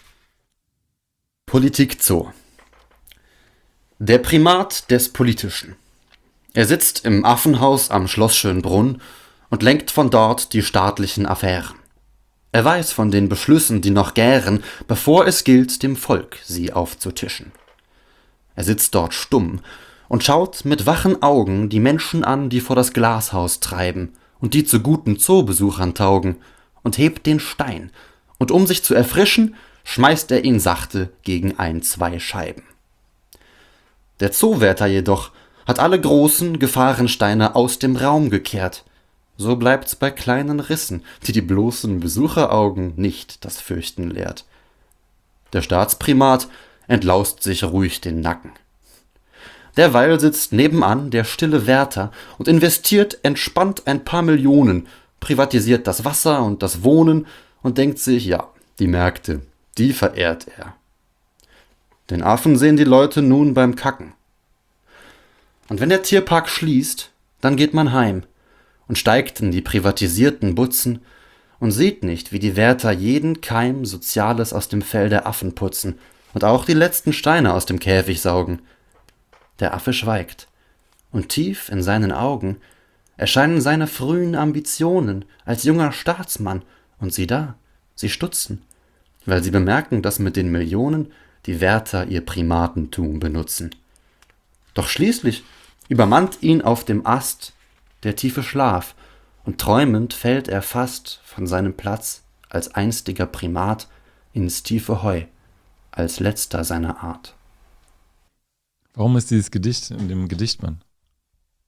Politikzoo. Der Primat des Politischen. Er sitzt im Affenhaus am Schloss Schönbrunn und lenkt von dort die staatlichen Affären. Er weiß von den Beschlüssen, die noch gären, bevor es gilt, dem Volk sie aufzutischen. Er sitzt dort stumm und schaut mit wachen Augen die Menschen an, die vor das Glashaus treiben und die zu guten Zoobesuchern taugen, und hebt den Stein, und um sich zu erfrischen, schmeißt er ihn sachte gegen zwei Scheiben. Der Zoowärter jedoch hat alle großen Gefahrensteine aus dem Raum gekehrt. So bleibt's bei kleinen Rissen, die bloßen Besucheraugen nicht das Fürchten lehrt. Der Staatsprimat entlaust sich ruhig den Nacken. Derweil sitzt nebenan der stille Wärter und investiert entspannt ein paar Millionen, privatisiert das Wasser und das Wohnen und denkt sich, ja, die Märkte, die verehrt er. Den Affen sehen die Leute nun beim Kacken. Und wenn der Tierpark schließt, dann geht man heim und steigt in die privatisierten Butzen und sieht nicht, wie die Wärter jeden Keim Soziales aus dem Fell der Affen putzen und auch die letzten Steine aus dem Käfig saugen. Der Affe schweigt, und tief in seinen Augen erscheinen seine frühen Ambitionen als junger Staatsmann, und sieh da, sie stutzen, weil sie bemerken, dass mit den Millionen die Wärter ihr Primatentum benutzen. Doch schließlich übermannt ihn auf dem Ast der tiefe Schlaf, und träumend fällt er fast von seinem Platz als einstiger Primat ins tiefe Heu, als letzter seiner Art. Warum ist dieses Gedicht in dem Gedichtband?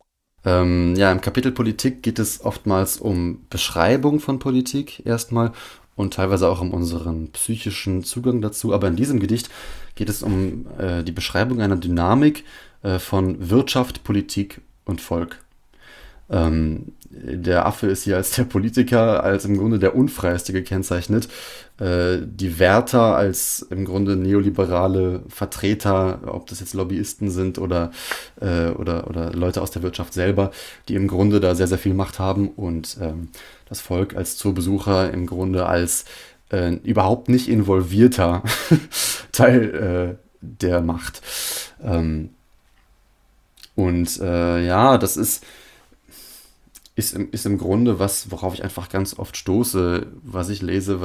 Ja, im Kapitel Politik geht es oftmals um Beschreibung von Politik erstmal und teilweise auch um unseren psychischen Zugang dazu. Aber in diesem Gedicht geht es um die Beschreibung einer Dynamik von Wirtschaft, Politik und Volk. Der Affe ist hier als der Politiker, als im Grunde der Unfreiste gekennzeichnet. Die Wärter als im Grunde neoliberale Vertreter, ob das jetzt Lobbyisten sind oder Leute aus der Wirtschaft selber, die im Grunde da sehr, sehr viel Macht haben und das Volk als Zoobesucher im Grunde als überhaupt nicht involvierter Teil der Macht. Ja, das ist im Grunde was, worauf ich einfach ganz oft stoße, was ich lese,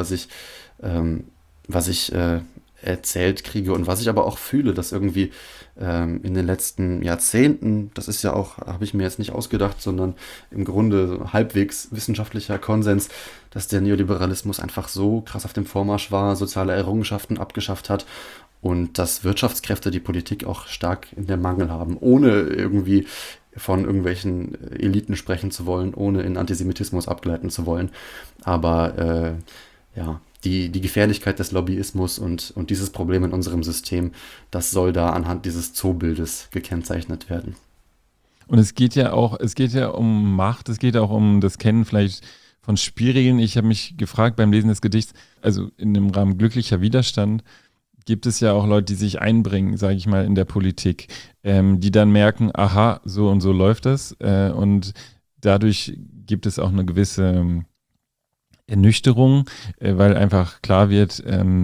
was ich erzählt kriege und was ich aber auch fühle, dass irgendwie in den letzten Jahrzehnten, das ist ja auch, habe ich mir jetzt nicht ausgedacht, sondern im Grunde halbwegs wissenschaftlicher Konsens, dass der Neoliberalismus einfach so krass auf dem Vormarsch war, soziale Errungenschaften abgeschafft hat und dass Wirtschaftskräfte die Politik auch stark in der Mangel haben, ohne irgendwie von irgendwelchen Eliten sprechen zu wollen, ohne in Antisemitismus abgleiten zu wollen. Aber ja, die Gefährlichkeit des Lobbyismus und dieses Problem in unserem System, das soll da anhand dieses Zoobildes gekennzeichnet werden. Und es geht ja um Macht, es geht auch um das Kennen vielleicht von Spielregeln. Ich habe mich gefragt beim Lesen des Gedichts, also in dem Rahmen glücklicher Widerstand, gibt es ja auch Leute, die sich einbringen, sage ich mal, in der Politik, die dann merken, aha, so und so läuft das. Und dadurch gibt es auch eine gewisse Ernüchterung, weil einfach klar wird,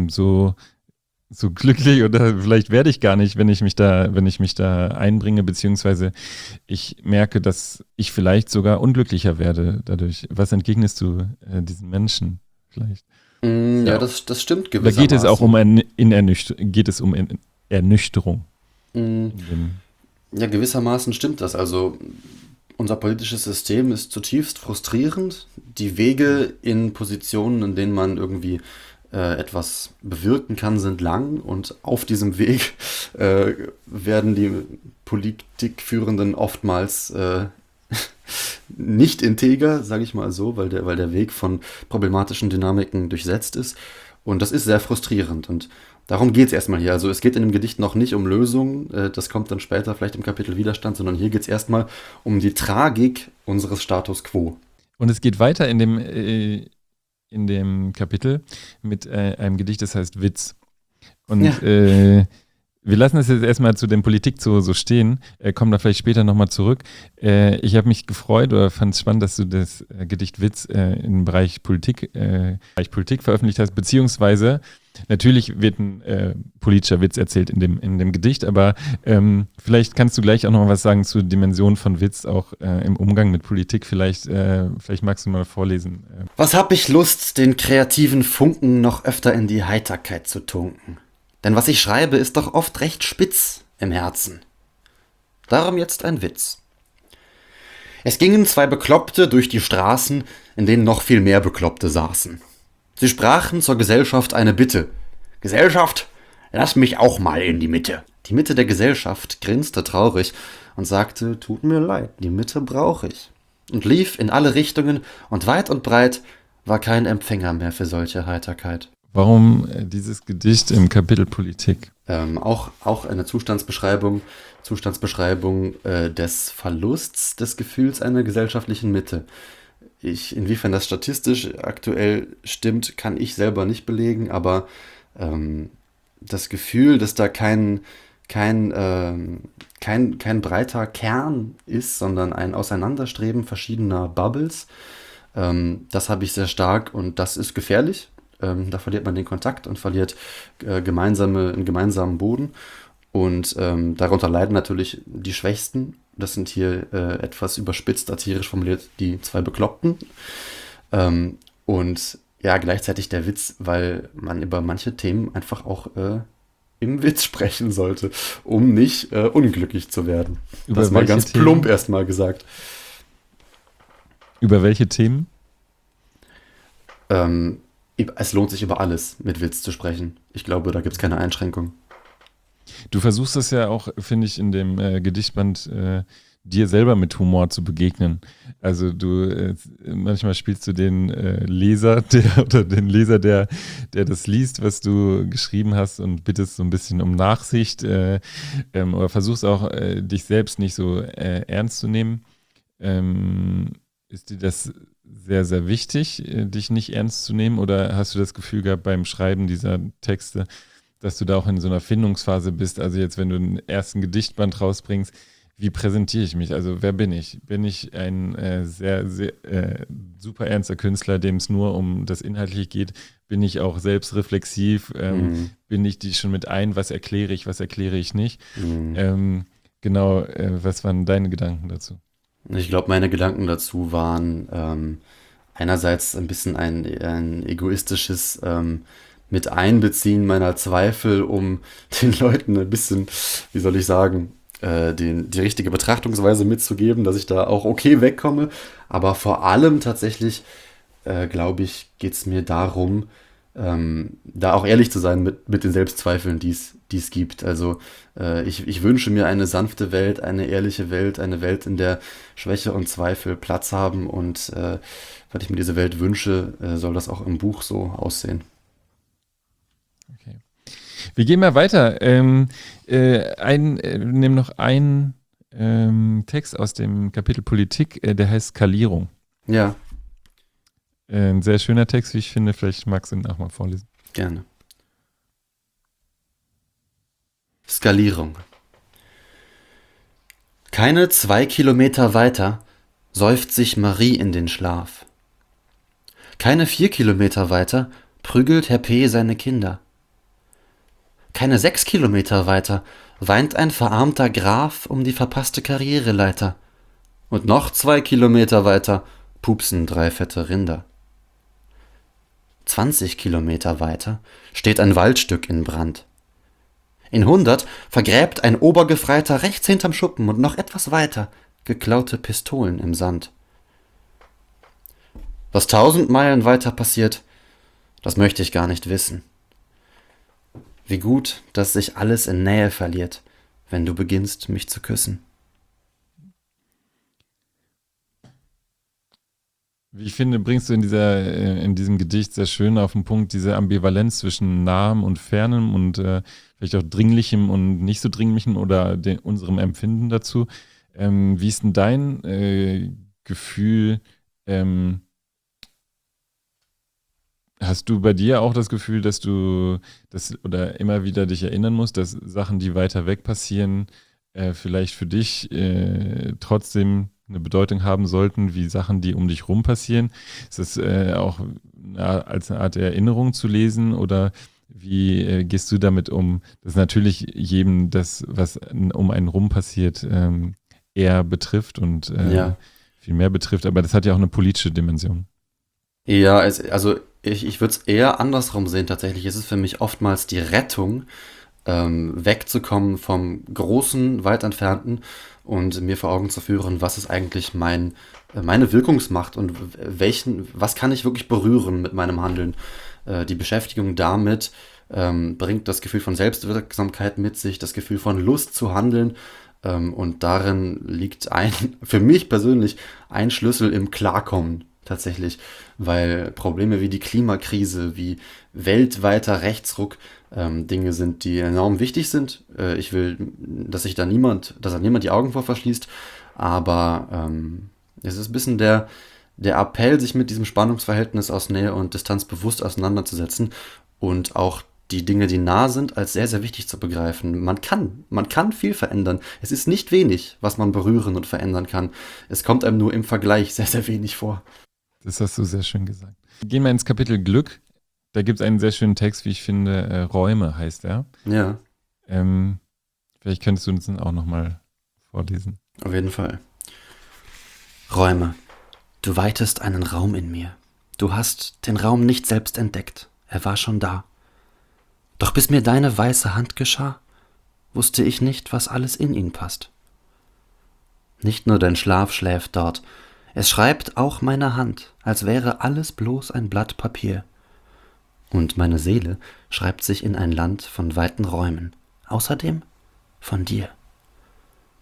so glücklich oder vielleicht werde ich gar nicht, wenn ich mich da einbringe, beziehungsweise ich merke, dass ich vielleicht sogar unglücklicher werde dadurch. Was entgegnest du diesen Menschen vielleicht? Ja, das stimmt Da geht es auch gewissermaßen. geht es um Ernüchterung. Mm, Ja, gewissermaßen stimmt das. Also unser politisches System ist zutiefst frustrierend. Die Wege in Positionen, in denen man irgendwie etwas bewirken kann, sind lang und auf diesem Weg werden die Politikführenden oftmals nicht integer, sage ich mal so, weil der Weg von problematischen Dynamiken durchsetzt ist. Und das ist sehr frustrierend. Und darum geht es erstmal hier. Also es geht in dem Gedicht noch nicht um Lösungen, das kommt dann später vielleicht im Kapitel Widerstand, sondern hier geht es erstmal um die Tragik unseres Status quo. Und es geht weiter in dem Kapitel mit einem Gedicht, das heißt Witz. Und Ja. wir lassen es jetzt erstmal zu dem Politik so stehen, kommen da vielleicht später nochmal zurück. Ich habe mich gefreut oder fand es spannend, dass du das Gedicht Witz im Bereich Politik veröffentlicht hast, beziehungsweise natürlich wird ein politischer Witz erzählt in dem Gedicht, aber vielleicht kannst du gleich auch noch mal was sagen zur Dimension von Witz auch im Umgang mit Politik. Vielleicht magst du mal vorlesen. Was hab ich Lust, den kreativen Funken noch öfter in die Heiterkeit zu tunken? Denn was ich schreibe, ist doch oft recht spitz im Herzen. Darum jetzt ein Witz. Es gingen zwei Bekloppte durch die Straßen, in denen noch viel mehr Bekloppte saßen. Sie sprachen zur Gesellschaft eine Bitte. Gesellschaft, lass mich auch mal in die Mitte. Die Mitte der Gesellschaft grinste traurig und sagte, tut mir leid, die Mitte brauche ich. Und lief in alle Richtungen und weit und breit war kein Empfänger mehr für solche Heiterkeit. Warum dieses Gedicht im Kapitel Politik? Auch eine Zustandsbeschreibung des Verlusts des Gefühls einer gesellschaftlichen Mitte. Inwiefern das statistisch aktuell stimmt, kann ich selber nicht belegen, aber das Gefühl, dass da kein breiter Kern ist, sondern ein Auseinanderstreben verschiedener Bubbles, das habe ich sehr stark und das ist gefährlich. Da verliert man den Kontakt und verliert einen gemeinsamen Boden. Und darunter leiden natürlich die Schwächsten. Das sind hier etwas überspitzt satirisch formuliert die zwei Bekloppten. Und ja, gleichzeitig der Witz, weil man über manche Themen einfach auch im Witz sprechen sollte, um nicht unglücklich zu werden. Über Das mal welche ganz Themen? plump erstmal gesagt. Über welche Themen? Es lohnt sich über alles mit Witz zu sprechen. Ich glaube, da gibt es keine Einschränkung. Du versuchst das ja auch, finde ich, in dem Gedichtband dir selber mit Humor zu begegnen. Also manchmal spielst du den Leser, der das liest, was du geschrieben hast und bittest so ein bisschen um Nachsicht oder versuchst auch dich selbst nicht so ernst zu nehmen. Ist dir das sehr, sehr wichtig, dich nicht ernst zu nehmen, oder hast du das Gefühl gehabt beim Schreiben dieser Texte, dass du da auch in so einer Findungsphase bist? Also jetzt, wenn du den ersten Gedichtband rausbringst, wie präsentiere ich mich? Also wer bin ich? Bin ich ein sehr, sehr super ernster Künstler, dem es nur um das Inhaltliche geht? Bin ich auch selbstreflexiv? Bin ich die schon mit ein? Was erkläre ich nicht? Genau, was waren deine Gedanken dazu? Ich glaube, meine Gedanken dazu waren einerseits ein bisschen ein egoistisches mit Einbeziehen meiner Zweifel, um den Leuten ein bisschen, wie soll ich sagen, die richtige Betrachtungsweise mitzugeben, dass ich da auch okay wegkomme. Aber vor allem tatsächlich, glaube ich, geht es mir darum, da auch ehrlich zu sein mit den Selbstzweifeln, die es gibt. Also ich wünsche mir eine sanfte Welt, eine ehrliche Welt, eine Welt, in der Schwäche und Zweifel Platz haben. Und wenn ich mir diese Welt wünsche, soll das auch im Buch so aussehen. Okay. Wir gehen mal weiter. Nehmen noch einen Text aus dem Kapitel Politik, der heißt Skalierung. Ja, Ein sehr schöner Text, wie ich finde. Vielleicht magst du ihn auch mal vorlesen. gerne. Skalierung. Keine 2 Kilometer weiter säuft sich Marie in den Schlaf. Keine 4 Kilometer weiter prügelt Herr P. seine Kinder. Keine 6 Kilometer weiter weint ein verarmter Graf um die verpasste Karriereleiter. Und noch 2 Kilometer weiter pupsen 3 fette Rinder. 20 Kilometer weiter steht ein Waldstück in Brand. In 100 vergräbt ein Obergefreiter rechts hinterm Schuppen und noch etwas weiter geklaute Pistolen im Sand. Was 1000 Meilen weiter passiert, das möchte ich gar nicht wissen. Wie gut, dass sich alles in Nähe verliert, wenn du beginnst, mich zu küssen. Wie ich finde, bringst du in diesem Gedicht sehr schön auf den Punkt diese Ambivalenz zwischen Nahem und Fernem und vielleicht auch Dringlichem und nicht so Dringlichem oder unserem Empfinden dazu. Wie ist denn dein Gefühl? Hast du bei dir auch das Gefühl, dass du das oder immer wieder dich erinnern musst, dass Sachen, die weiter weg passieren, vielleicht für dich trotzdem eine Bedeutung haben sollten, wie Sachen, die um dich rum passieren? Ist das auch als eine Art Erinnerung zu lesen, oder wie gehst du damit um, dass natürlich jedem das, was um einen rum passiert, eher betrifft und Ja. viel mehr betrifft, aber das hat ja auch eine politische Dimension. Ja, also ich würde es eher andersrum sehen tatsächlich. Es ist für mich oftmals die Rettung, wegzukommen vom Großen, weit entfernten und mir vor Augen zu führen, was ist eigentlich meine Wirkungsmacht und was kann ich wirklich berühren mit meinem Handeln. Die Beschäftigung damit bringt das Gefühl von Selbstwirksamkeit mit sich, das Gefühl von Lust zu handeln. Und darin liegt für mich persönlich ein Schlüssel im Klarkommen tatsächlich, weil Probleme wie die Klimakrise, wie weltweiter Rechtsruck Dinge sind, die enorm wichtig sind. Ich will, dass da niemand die Augen vor verschließt, aber es ist ein bisschen der Appell, sich mit diesem Spannungsverhältnis aus Nähe und Distanz bewusst auseinanderzusetzen und auch die Dinge, die nah sind, als sehr, sehr wichtig zu begreifen. Man kann viel verändern. Es ist nicht wenig, was man berühren und verändern kann. Es kommt einem nur im Vergleich sehr, sehr wenig vor. Das hast du sehr schön gesagt. Gehen wir ins Kapitel Glück. Da gibt es einen sehr schönen Text, wie ich finde, Räume heißt er. Ja, Vielleicht könntest du uns den auch nochmal vorlesen. auf jeden Fall. Räume. Du weitest einen Raum in mir. Du hast den Raum nicht selbst entdeckt. Er war schon da. Doch bis mir deine weiße Hand geschah, wusste ich nicht, was alles in ihn passt. Nicht nur dein Schlaf schläft dort, es schreibt auch meine Hand, als wäre alles bloß ein Blatt Papier. Und meine Seele schreibt sich in ein Land von weiten Räumen, außerdem von dir.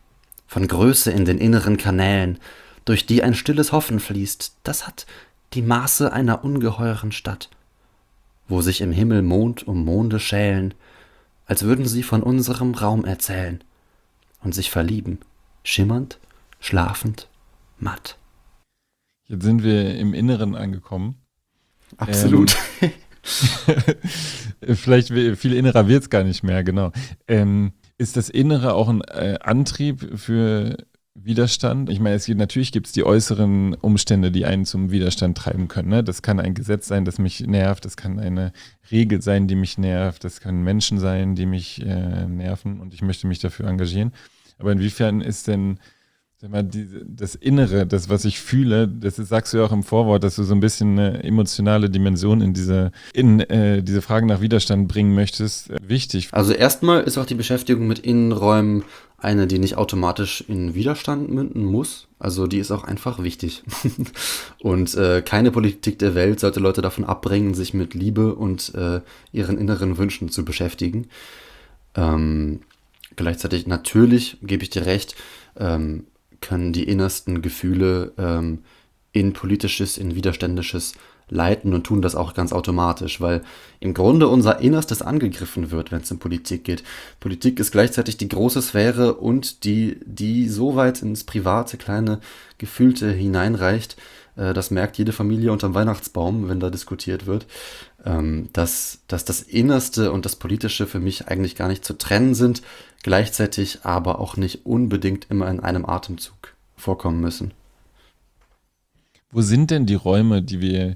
von Größe in den inneren Kanälen, durch die ein stilles Hoffen fließt, das hat die Maße einer ungeheuren Stadt, wo sich im Himmel Mond um Monde schälen, als würden sie von unserem Raum erzählen und sich verlieben, schimmernd, schlafend, matt. Jetzt sind wir im Inneren angekommen. Absolut. Vielleicht viel innerer wird es gar nicht mehr, genau. Ist das Innere auch ein Antrieb für Widerstand? Ich meine, natürlich gibt es die äußeren Umstände, die einen zum Widerstand treiben können. Ne? Das kann ein Gesetz sein, das mich nervt, das kann eine Regel sein, die mich nervt, das können Menschen sein, die mich nerven und ich möchte mich dafür engagieren. Aber inwiefern ist denn das Innere, das, was ich fühle, sagst du ja auch im Vorwort, dass du so ein bisschen eine emotionale Dimension in diese Frage nach Widerstand bringen möchtest, wichtig. Also erstmal ist auch die Beschäftigung mit Innenräumen eine, die nicht automatisch in Widerstand münden muss. Also die ist auch einfach wichtig. Und keine Politik der Welt sollte Leute davon abbringen, sich mit Liebe und ihren inneren Wünschen zu beschäftigen. Gleichzeitig natürlich, gebe ich dir recht, können die innersten Gefühle in Politisches, in Widerständisches leiten und tun das auch ganz automatisch, weil im Grunde unser Innerstes angegriffen wird, wenn es um Politik geht. Politik ist gleichzeitig die große Sphäre und die so weit ins private, kleine, Gefühlte hineinreicht, das merkt jede Familie unterm Weihnachtsbaum, wenn da diskutiert wird, dass das Innerste und das Politische für mich eigentlich gar nicht zu trennen sind, gleichzeitig aber auch nicht unbedingt immer in einem Atemzug vorkommen müssen. Wo sind denn die Räume, die wir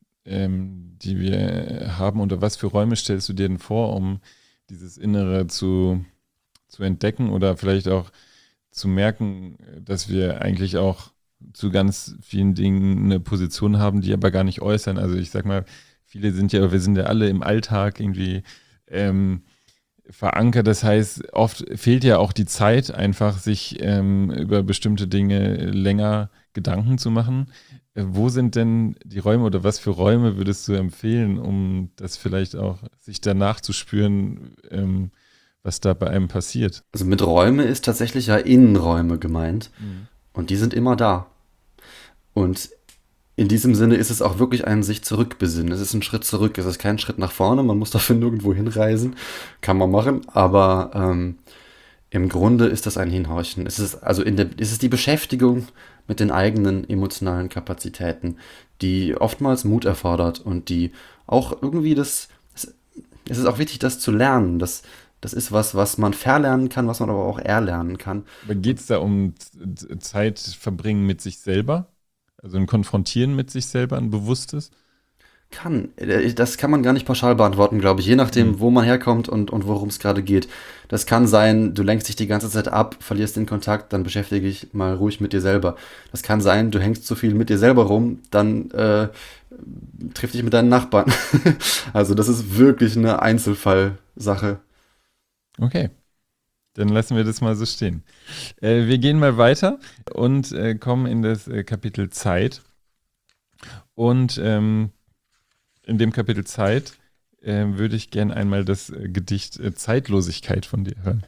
haben, oder was für Räume stellst du dir denn vor, um dieses Innere zu entdecken oder vielleicht auch zu merken, dass wir eigentlich auch zu ganz vielen Dingen eine Position haben, die aber gar nicht äußern. Also ich sag mal, wir sind ja alle im Alltag irgendwie verankert. Das heißt, oft fehlt ja auch die Zeit, einfach sich über bestimmte Dinge länger Gedanken zu machen. Wo sind denn die Räume oder was für Räume würdest du empfehlen, um das vielleicht auch sich danach zu spüren, was da bei einem passiert? Also mit Räume ist tatsächlich ja Innenräume gemeint. Und die sind immer da. Und in diesem Sinne ist es auch wirklich ein sich zurückbesinnen. Es ist ein Schritt zurück, es ist kein Schritt nach vorne. Man muss dafür nirgendwo hinreisen. Kann man machen, aber im Grunde ist das ein Hinhorchen. Es ist die Beschäftigung mit den eigenen emotionalen Kapazitäten, die oftmals Mut erfordert und die auch irgendwie es ist auch wichtig, das zu lernen. Das ist was man verlernen kann, was man aber auch erlernen kann. Aber geht es da um Zeit verbringen mit sich selber? Also ein Konfrontieren mit sich selber, ein bewusstes? Das kann man gar nicht pauschal beantworten, glaube ich, je nachdem, wo man herkommt und worum es gerade geht. Das kann sein, du lenkst dich die ganze Zeit ab, verlierst den Kontakt, dann beschäftige dich mal ruhig mit dir selber. Das kann sein, du hängst zu viel mit dir selber rum, dann triff dich mit deinen Nachbarn. Also das ist wirklich eine Einzelfallsache. Okay, dann lassen wir das mal so stehen. Wir gehen mal weiter und kommen in das Kapitel Zeit. Und in dem Kapitel Zeit würde ich gerne einmal das Gedicht Zeitlosigkeit von dir hören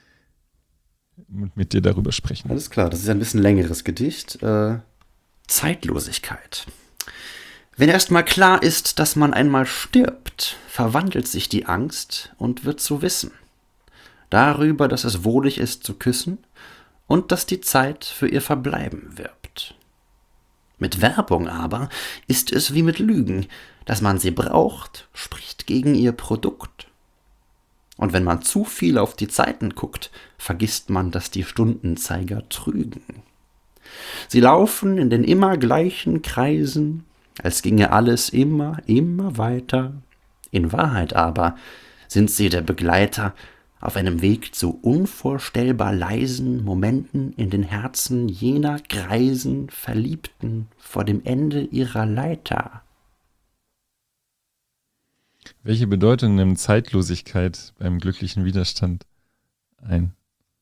und mit dir darüber sprechen. Alles klar, das ist ein bisschen längeres Gedicht. Zeitlosigkeit. Wenn erstmal klar ist, dass man einmal stirbt, verwandelt sich die Angst und wird zu wissen. Darüber, dass es wohlig ist zu küssen und dass die Zeit für ihr Verbleiben wirbt. Mit Werbung aber ist es wie mit Lügen, dass man sie braucht, spricht gegen ihr Produkt. Und wenn man zu viel auf die Zeiten guckt, vergisst man, dass die Stundenzeiger trügen. Sie laufen in den immer gleichen Kreisen, als ginge alles immer, immer weiter. In Wahrheit aber sind sie der Begleiter auf einem Weg zu unvorstellbar leisen Momenten in den Herzen jener greisen Verliebten vor dem Ende ihrer Leiter. Welche Bedeutung nimmt Zeitlosigkeit beim glücklichen Widerstand ein?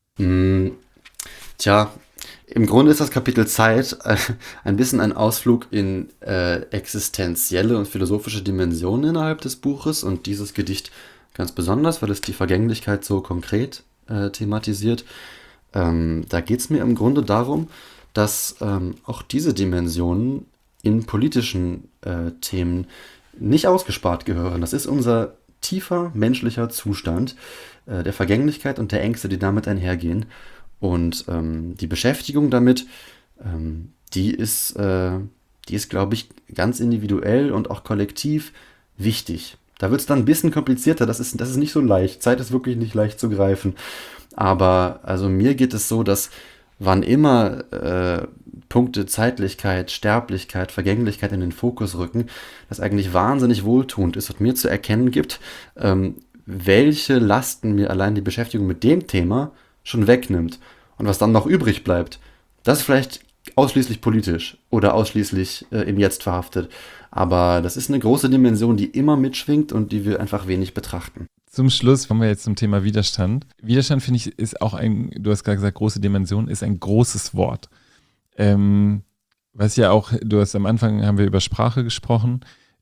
Tja, im Grunde ist das Kapitel Zeit ein bisschen ein Ausflug in existenzielle und philosophische Dimensionen innerhalb des Buches und dieses Gedicht ganz besonders, weil es die Vergänglichkeit so konkret thematisiert. Da geht es mir im Grunde darum, dass auch diese Dimensionen in politischen Themen nicht ausgespart gehören. Das ist unser tiefer menschlicher Zustand der Vergänglichkeit und der Ängste, die damit einhergehen. Und die Beschäftigung damit, die ist, glaube ich, ganz individuell und auch kollektiv wichtig. Da wird es dann ein bisschen komplizierter, das ist nicht so leicht. Zeit ist wirklich nicht leicht zu greifen. Aber also mir geht es so, dass wann immer Punkte Zeitlichkeit, Sterblichkeit, Vergänglichkeit in den Fokus rücken, das eigentlich wahnsinnig wohltuend ist und mir zu erkennen gibt, welche Lasten mir allein die Beschäftigung mit dem Thema schon wegnimmt. Und was dann noch übrig bleibt, das ist vielleicht ausschließlich politisch oder ausschließlich im Jetzt verhaftet. Aber das ist eine große Dimension, die immer mitschwingt und die wir einfach wenig betrachten. Zum Schluss kommen wir jetzt zum Thema Widerstand. Widerstand, finde ich, ist auch du hast gerade gesagt, große Dimension, ist ein großes Wort. Was ja auch, am Anfang haben wir über Sprache gesprochen.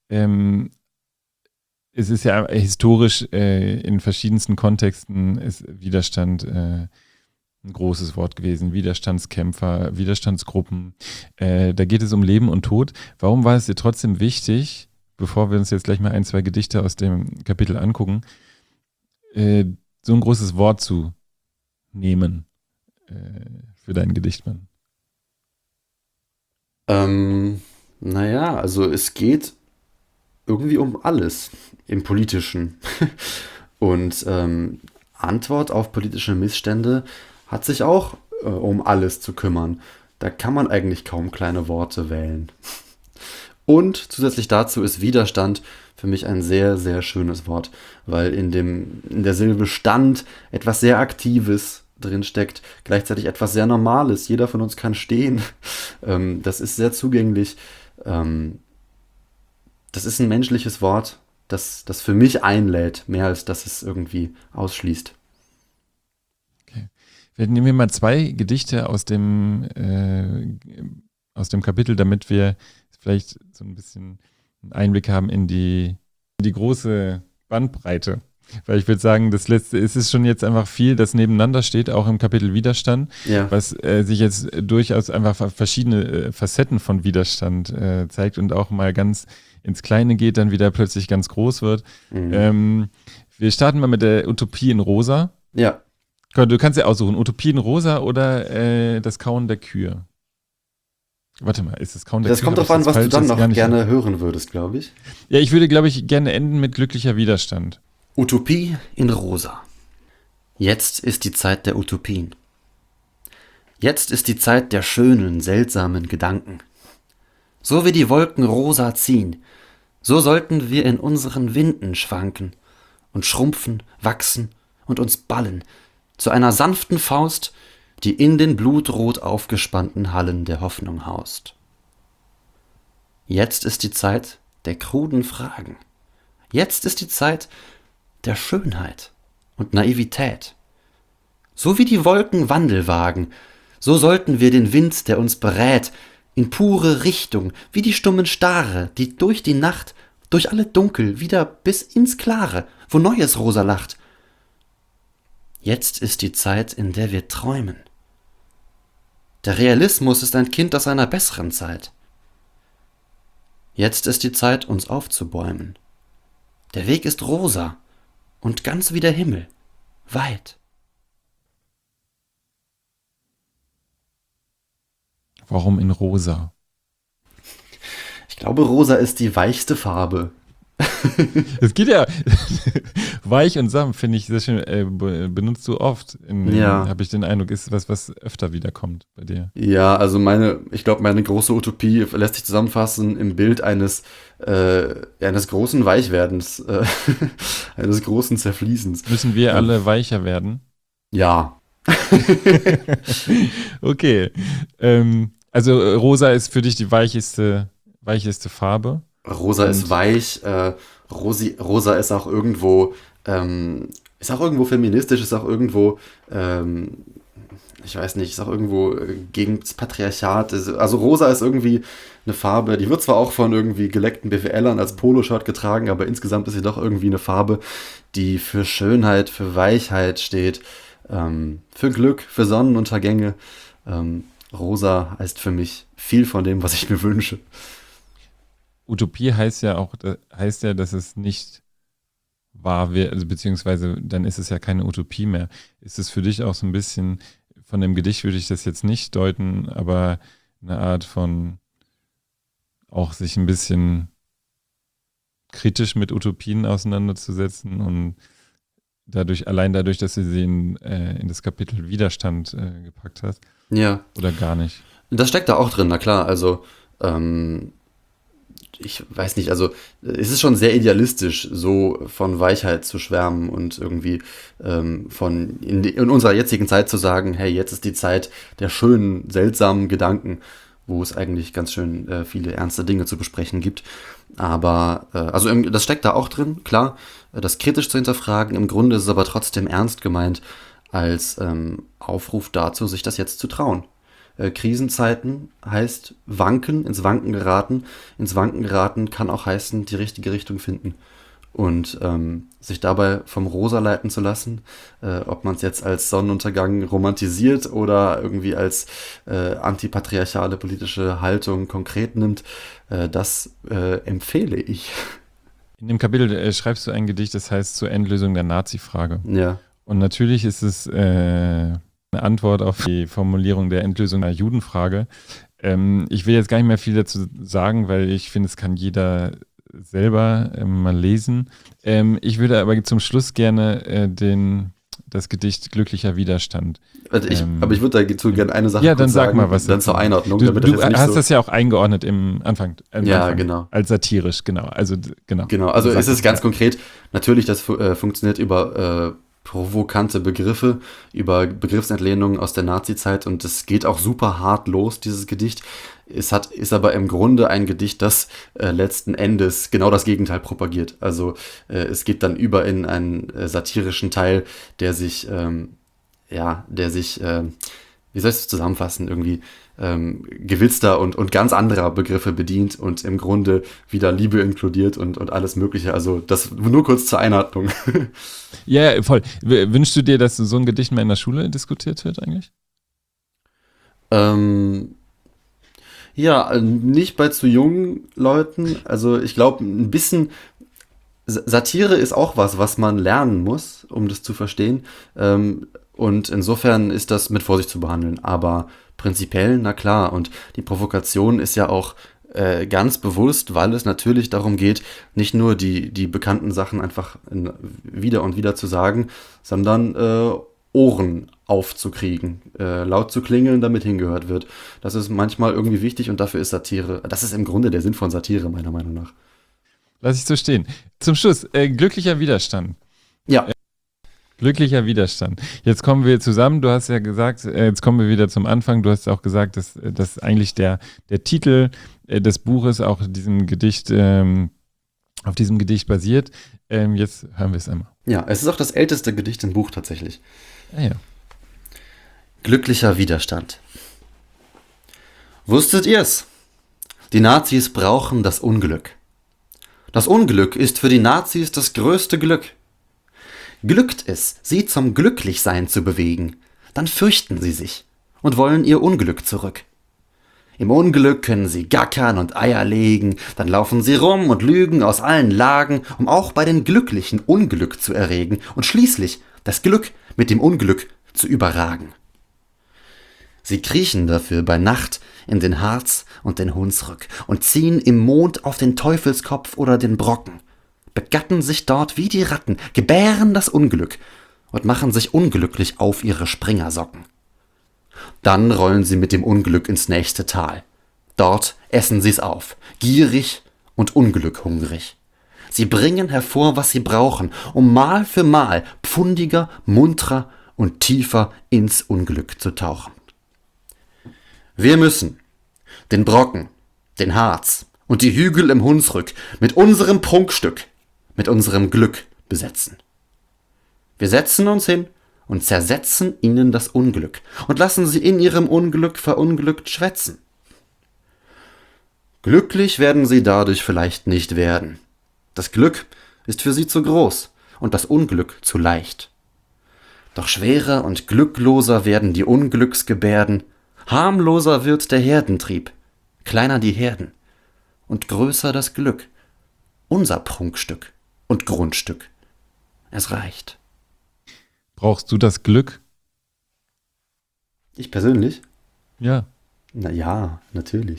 Es ist ja historisch in verschiedensten Kontexten ist Widerstand ein großes Wort gewesen. Widerstandskämpfer, Widerstandsgruppen. Da geht es um Leben und Tod. Warum war es dir trotzdem wichtig, bevor wir uns jetzt gleich mal 1, 2 Gedichte aus dem Kapitel angucken, so ein großes Wort zu nehmen für deinen Gedichtband? Naja, also es geht irgendwie um alles im Politischen. Und Antwort auf politische Missstände hat sich auch um alles zu kümmern. Da kann man eigentlich kaum kleine Worte wählen. Und zusätzlich dazu ist Widerstand für mich ein sehr, sehr schönes Wort, weil in der Silbe Stand etwas sehr Aktives drinsteckt, gleichzeitig etwas sehr Normales. Jeder von uns kann stehen. Das ist sehr zugänglich. Das ist ein menschliches Wort, das für mich einlädt, mehr als dass es irgendwie ausschließt. Okay. Nehmen wir mal 2 Gedichte aus dem Kapitel, damit wir vielleicht so ein bisschen einen Einblick haben in die große Bandbreite. Weil ich würde sagen, es ist schon jetzt einfach viel, das nebeneinander steht, auch im Kapitel Widerstand, Ja. was sich jetzt durchaus einfach verschiedene Facetten von Widerstand zeigt und auch mal ganz ins Kleine geht, dann wieder plötzlich ganz groß wird. Mhm. Wir starten mal mit der Utopie in Rosa. Ja. Du kannst ja aussuchen, Utopie in Rosa oder das Kauen der Kühe. Warte mal, ist das Kauen der Kühe? Das kommt drauf an, was du dann noch gerne hören würdest, glaube ich. Ja, ich würde, glaube ich, gerne enden mit glücklicher Widerstand. Utopie in Rosa. Jetzt ist die Zeit der Utopien. Jetzt ist die Zeit der schönen, seltsamen Gedanken. So wie die Wolken rosa ziehen, so sollten wir in unseren Winden schwanken und schrumpfen, wachsen und uns ballen zu einer sanften Faust, die in den blutrot aufgespannten Hallen der Hoffnung haust. Jetzt ist die Zeit der kruden Fragen. Jetzt ist die Zeit der Schönheit und Naivität. So wie die Wolken Wandel wagen, so sollten wir den Wind, der uns berät, in pure Richtung, wie die stummen Stare, die durch die Nacht, durch alle Dunkel, wieder bis ins Klare, wo neues Rosa lacht. Jetzt ist die Zeit, in der wir träumen. Der Realismus ist ein Kind aus einer besseren Zeit. Jetzt ist die Zeit, uns aufzubäumen. Der Weg ist rosa und ganz wie der Himmel, weit. Warum in Rosa? Ich glaube, rosa ist die weichste Farbe. Es geht ja weich und sanft, finde ich sehr schön. Benutzt du oft. Ja. Habe ich den Eindruck, ist was öfter wiederkommt bei dir. Ja, also ich glaube, meine große Utopie lässt sich zusammenfassen im Bild eines großen Weichwerdens, eines großen Zerfließens. Müssen wir alle weicher werden? Ja. Okay. Also rosa ist für dich die weicheste Farbe. Rosa ist weich, rosa ist auch irgendwo feministisch, ist auch irgendwo, ich weiß nicht, ist auch irgendwo gegen das Patriarchat. Also rosa ist irgendwie eine Farbe, die wird zwar auch von irgendwie geleckten BWLern als Poloshirt getragen, aber insgesamt ist sie doch irgendwie eine Farbe, die für Schönheit, für Weichheit steht. für Glück, für Sonnenuntergänge. Rosa heißt für mich viel von dem, was ich mir wünsche. Utopie heißt ja auch, dass es nicht wahr wird, also beziehungsweise dann ist es ja keine Utopie mehr. Ist es für dich auch so ein bisschen, von dem Gedicht würde ich das jetzt nicht deuten, aber eine Art von auch sich ein bisschen kritisch mit Utopien auseinanderzusetzen und allein dadurch, dass du sie in das Kapitel Widerstand gepackt hast? Ja. Oder gar nicht? Das steckt da auch drin, na klar. Also, ich weiß nicht, also es ist schon sehr idealistisch, so von Weichheit zu schwärmen und irgendwie in unserer jetzigen Zeit zu sagen, hey, jetzt ist die Zeit der schönen, seltsamen Gedanken, wo es eigentlich ganz schön viele ernste Dinge zu besprechen gibt. Aber, das steckt da auch drin, klar, das kritisch zu hinterfragen. Im Grunde ist es aber trotzdem ernst gemeint als Aufruf dazu, sich das jetzt zu trauen. Krisenzeiten heißt wanken, ins Wanken geraten. Ins Wanken geraten kann auch heißen, die richtige Richtung finden. Und sich dabei vom Rosa leiten zu lassen, ob man es jetzt als Sonnenuntergang romantisiert oder irgendwie als antipatriarchale politische Haltung konkret nimmt, das empfehle ich. In dem Kapitel schreibst du ein Gedicht, das heißt zur Endlösung der Nazi-Frage. Ja. Und natürlich ist es eine Antwort auf die Formulierung der Endlösung der Judenfrage. Ich will jetzt gar nicht mehr viel dazu sagen, weil ich finde, es kann jeder selber mal lesen. Ich würde aber zum Schluss gerne das Gedicht Glücklicher Widerstand. Aber ich würde dazu gerne eine Sache dann sag sagen, mal was. Dann zur Einordnung. Du hast das ja auch eingeordnet im Anfang. Ja, genau. Als satirisch, genau. Genau, also es ist ganz konkret, natürlich, das funktioniert über provokante Begriffe, über Begriffsentlehnungen aus der Nazi-Zeit und es geht auch super hart los, dieses Gedicht. Ist aber im Grunde ein Gedicht, das letzten Endes genau das Gegenteil propagiert. Also es geht dann über in einen satirischen Teil, der sich, wie soll ich es zusammenfassen, irgendwie gewitzter und ganz anderer Begriffe bedient und im Grunde wieder Liebe inkludiert und alles Mögliche. Also das nur kurz zur Einordnung. Ja, voll. Wünschst du dir, dass so ein Gedicht mal in der Schule diskutiert wird eigentlich? Ja, nicht bei zu jungen Leuten. Also ich glaube, ein bisschen Satire ist auch was man lernen muss, um das zu verstehen. Und insofern ist das mit Vorsicht zu behandeln. Aber prinzipiell, na klar. Und die Provokation ist ja auch ganz bewusst, weil es natürlich darum geht, nicht nur die bekannten Sachen einfach wieder und wieder zu sagen, sondern Ohren aufzukriegen, laut zu klingeln, damit hingehört wird. Das ist manchmal irgendwie wichtig und dafür ist Satire, das ist im Grunde der Sinn von Satire, meiner Meinung nach. Lass ich so stehen. Zum Schluss, glücklicher Widerstand. Ja. Glücklicher Widerstand. Jetzt kommen wir zusammen, du hast ja gesagt, jetzt kommen wir wieder zum Anfang, du hast auch gesagt, dass eigentlich der Titel des Buches auch auf diesem Gedicht basiert. Jetzt hören wir es einmal. Ja, es ist auch das älteste Gedicht im Buch tatsächlich. Ja. Glücklicher Widerstand. Wusstet ihr's? Die Nazis brauchen das Unglück. Das Unglück ist für die Nazis das größte Glück. Glückt es, sie zum Glücklichsein zu bewegen, dann fürchten sie sich und wollen ihr Unglück zurück. Im Unglück können sie gackern und Eier legen, dann laufen sie rum und lügen aus allen Lagen, um auch bei den Glücklichen Unglück zu erregen und schließlich das Glück mit dem Unglück zu überragen. Sie kriechen dafür bei Nacht in den Harz und den Hunsrück und ziehen im Mond auf den Teufelskopf oder den Brocken, begatten sich dort wie die Ratten, gebären das Unglück und machen sich unglücklich auf ihre Springersocken. Dann rollen sie mit dem Unglück ins nächste Tal. Dort essen sie's auf, gierig und unglückhungrig. Sie bringen hervor, was sie brauchen, um Mal für Mal pfundiger, muntrer und tiefer ins Unglück zu tauchen. Wir müssen den Brocken, den Harz und die Hügel im Hunsrück mit unserem Prunkstück, mit unserem Glück besetzen. Wir setzen uns hin und zersetzen ihnen das Unglück und lassen sie in ihrem Unglück verunglückt schwätzen. Glücklich werden sie dadurch vielleicht nicht werden. Das Glück ist für sie zu groß und das Unglück zu leicht. Doch schwerer und glückloser werden die Unglücksgebärden, harmloser wird der Herdentrieb, kleiner die Herden und größer das Glück, unser Prunkstück und Grundstück. Es reicht. Brauchst du das Glück? Ich persönlich? Ja. Na ja, natürlich.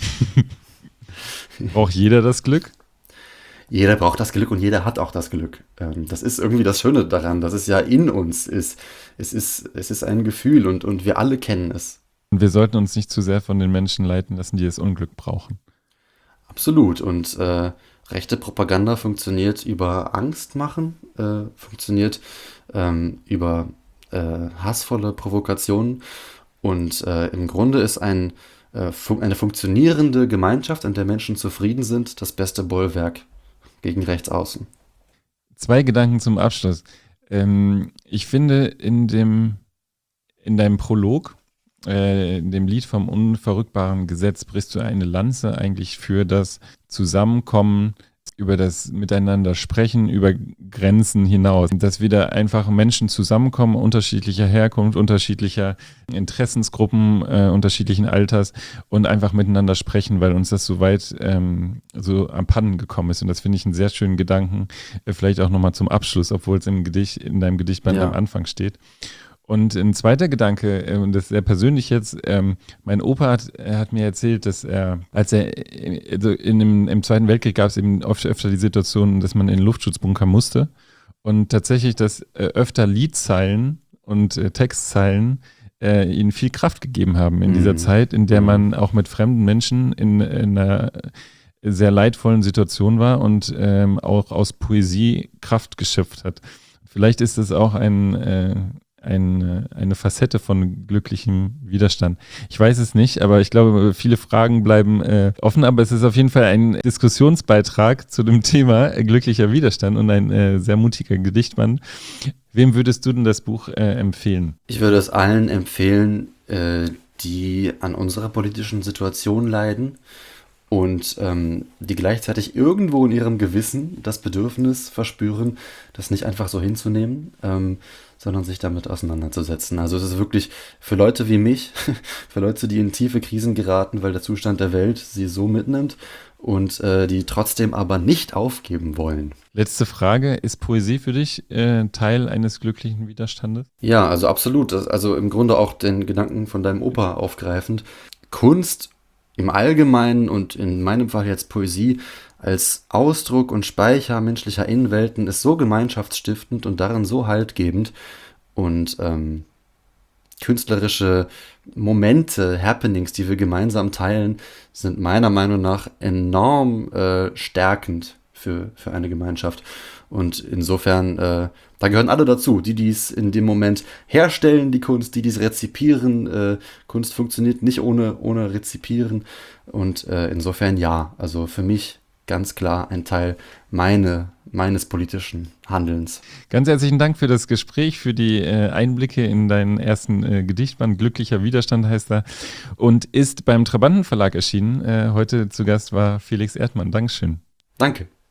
Braucht jeder das Glück? Jeder braucht das Glück und jeder hat auch das Glück. Das ist irgendwie das Schöne daran, dass es ja in uns ist. Es ist ein Gefühl und wir alle kennen es. Und wir sollten uns nicht zu sehr von den Menschen leiten lassen, die das Unglück brauchen. Absolut. Und rechte Propaganda funktioniert über Angst machen, funktioniert über hassvolle Provokationen. Und im Grunde ist eine funktionierende Gemeinschaft, in der Menschen zufrieden sind, das beste Bollwerk gegen Rechtsaußen. 2 Gedanken zum Abschluss. Ich finde, in deinem Prolog, in dem Lied vom unverrückbaren Gesetz, brichst du eine Lanze eigentlich für das Zusammenkommen, über das Miteinander sprechen, über Grenzen hinaus. Dass wieder einfach Menschen zusammenkommen, unterschiedlicher Herkunft, unterschiedlicher Interessensgruppen, unterschiedlichen Alters und einfach miteinander sprechen, weil uns das so weit so abhanden gekommen ist. Und das finde ich einen sehr schönen Gedanken, vielleicht auch nochmal zum Abschluss, obwohl es in deinem Gedichtband am Anfang steht. Und ein zweiter Gedanke, und das ist sehr persönlich jetzt, mein Opa hat mir erzählt, dass er, also im Zweiten Weltkrieg gab es eben öfter die Situation, dass man in den Luftschutzbunker musste und tatsächlich, dass öfter Liedzeilen und Textzeilen ihnen viel Kraft gegeben haben in dieser Zeit, in der man auch mit fremden Menschen in einer sehr leidvollen Situation war und auch aus Poesie Kraft geschöpft hat. Vielleicht ist es auch eine Facette von glücklichem Widerstand. Ich weiß es nicht, aber ich glaube, viele Fragen bleiben offen, aber es ist auf jeden Fall ein Diskussionsbeitrag zu dem Thema glücklicher Widerstand und ein sehr mutiger Gedichtband. Wem würdest du denn das Buch empfehlen? Ich würde es allen empfehlen, die an unserer politischen Situation leiden und die gleichzeitig irgendwo in ihrem Gewissen das Bedürfnis verspüren, das nicht einfach so hinzunehmen, sondern sich damit auseinanderzusetzen. Also es ist wirklich für Leute wie mich, für Leute, die in tiefe Krisen geraten, weil der Zustand der Welt sie so mitnimmt und die trotzdem aber nicht aufgeben wollen. Letzte Frage, ist Poesie für dich Teil eines glücklichen Widerstandes? Ja, also absolut. Also im Grunde auch den Gedanken von deinem Opa aufgreifend. Kunst im Allgemeinen und in meinem Fall jetzt Poesie als Ausdruck und Speicher menschlicher Innenwelten ist so gemeinschaftsstiftend und darin so haltgebend und künstlerische Momente, Happenings, die wir gemeinsam teilen, sind meiner Meinung nach enorm stärkend für eine Gemeinschaft. Und insofern, da gehören alle dazu, die es in dem Moment herstellen, die Kunst, die es rezipieren. Kunst funktioniert nicht ohne Rezipieren. Und insofern ja, also für mich ganz klar ein Teil meines politischen Handelns. Ganz herzlichen Dank für das Gespräch, für die Einblicke in deinen ersten Gedichtband. Glücklicher Widerstand heißt er und ist beim Trabanten Verlag erschienen. Heute zu Gast war Felix Erdmann. Dankeschön. Danke.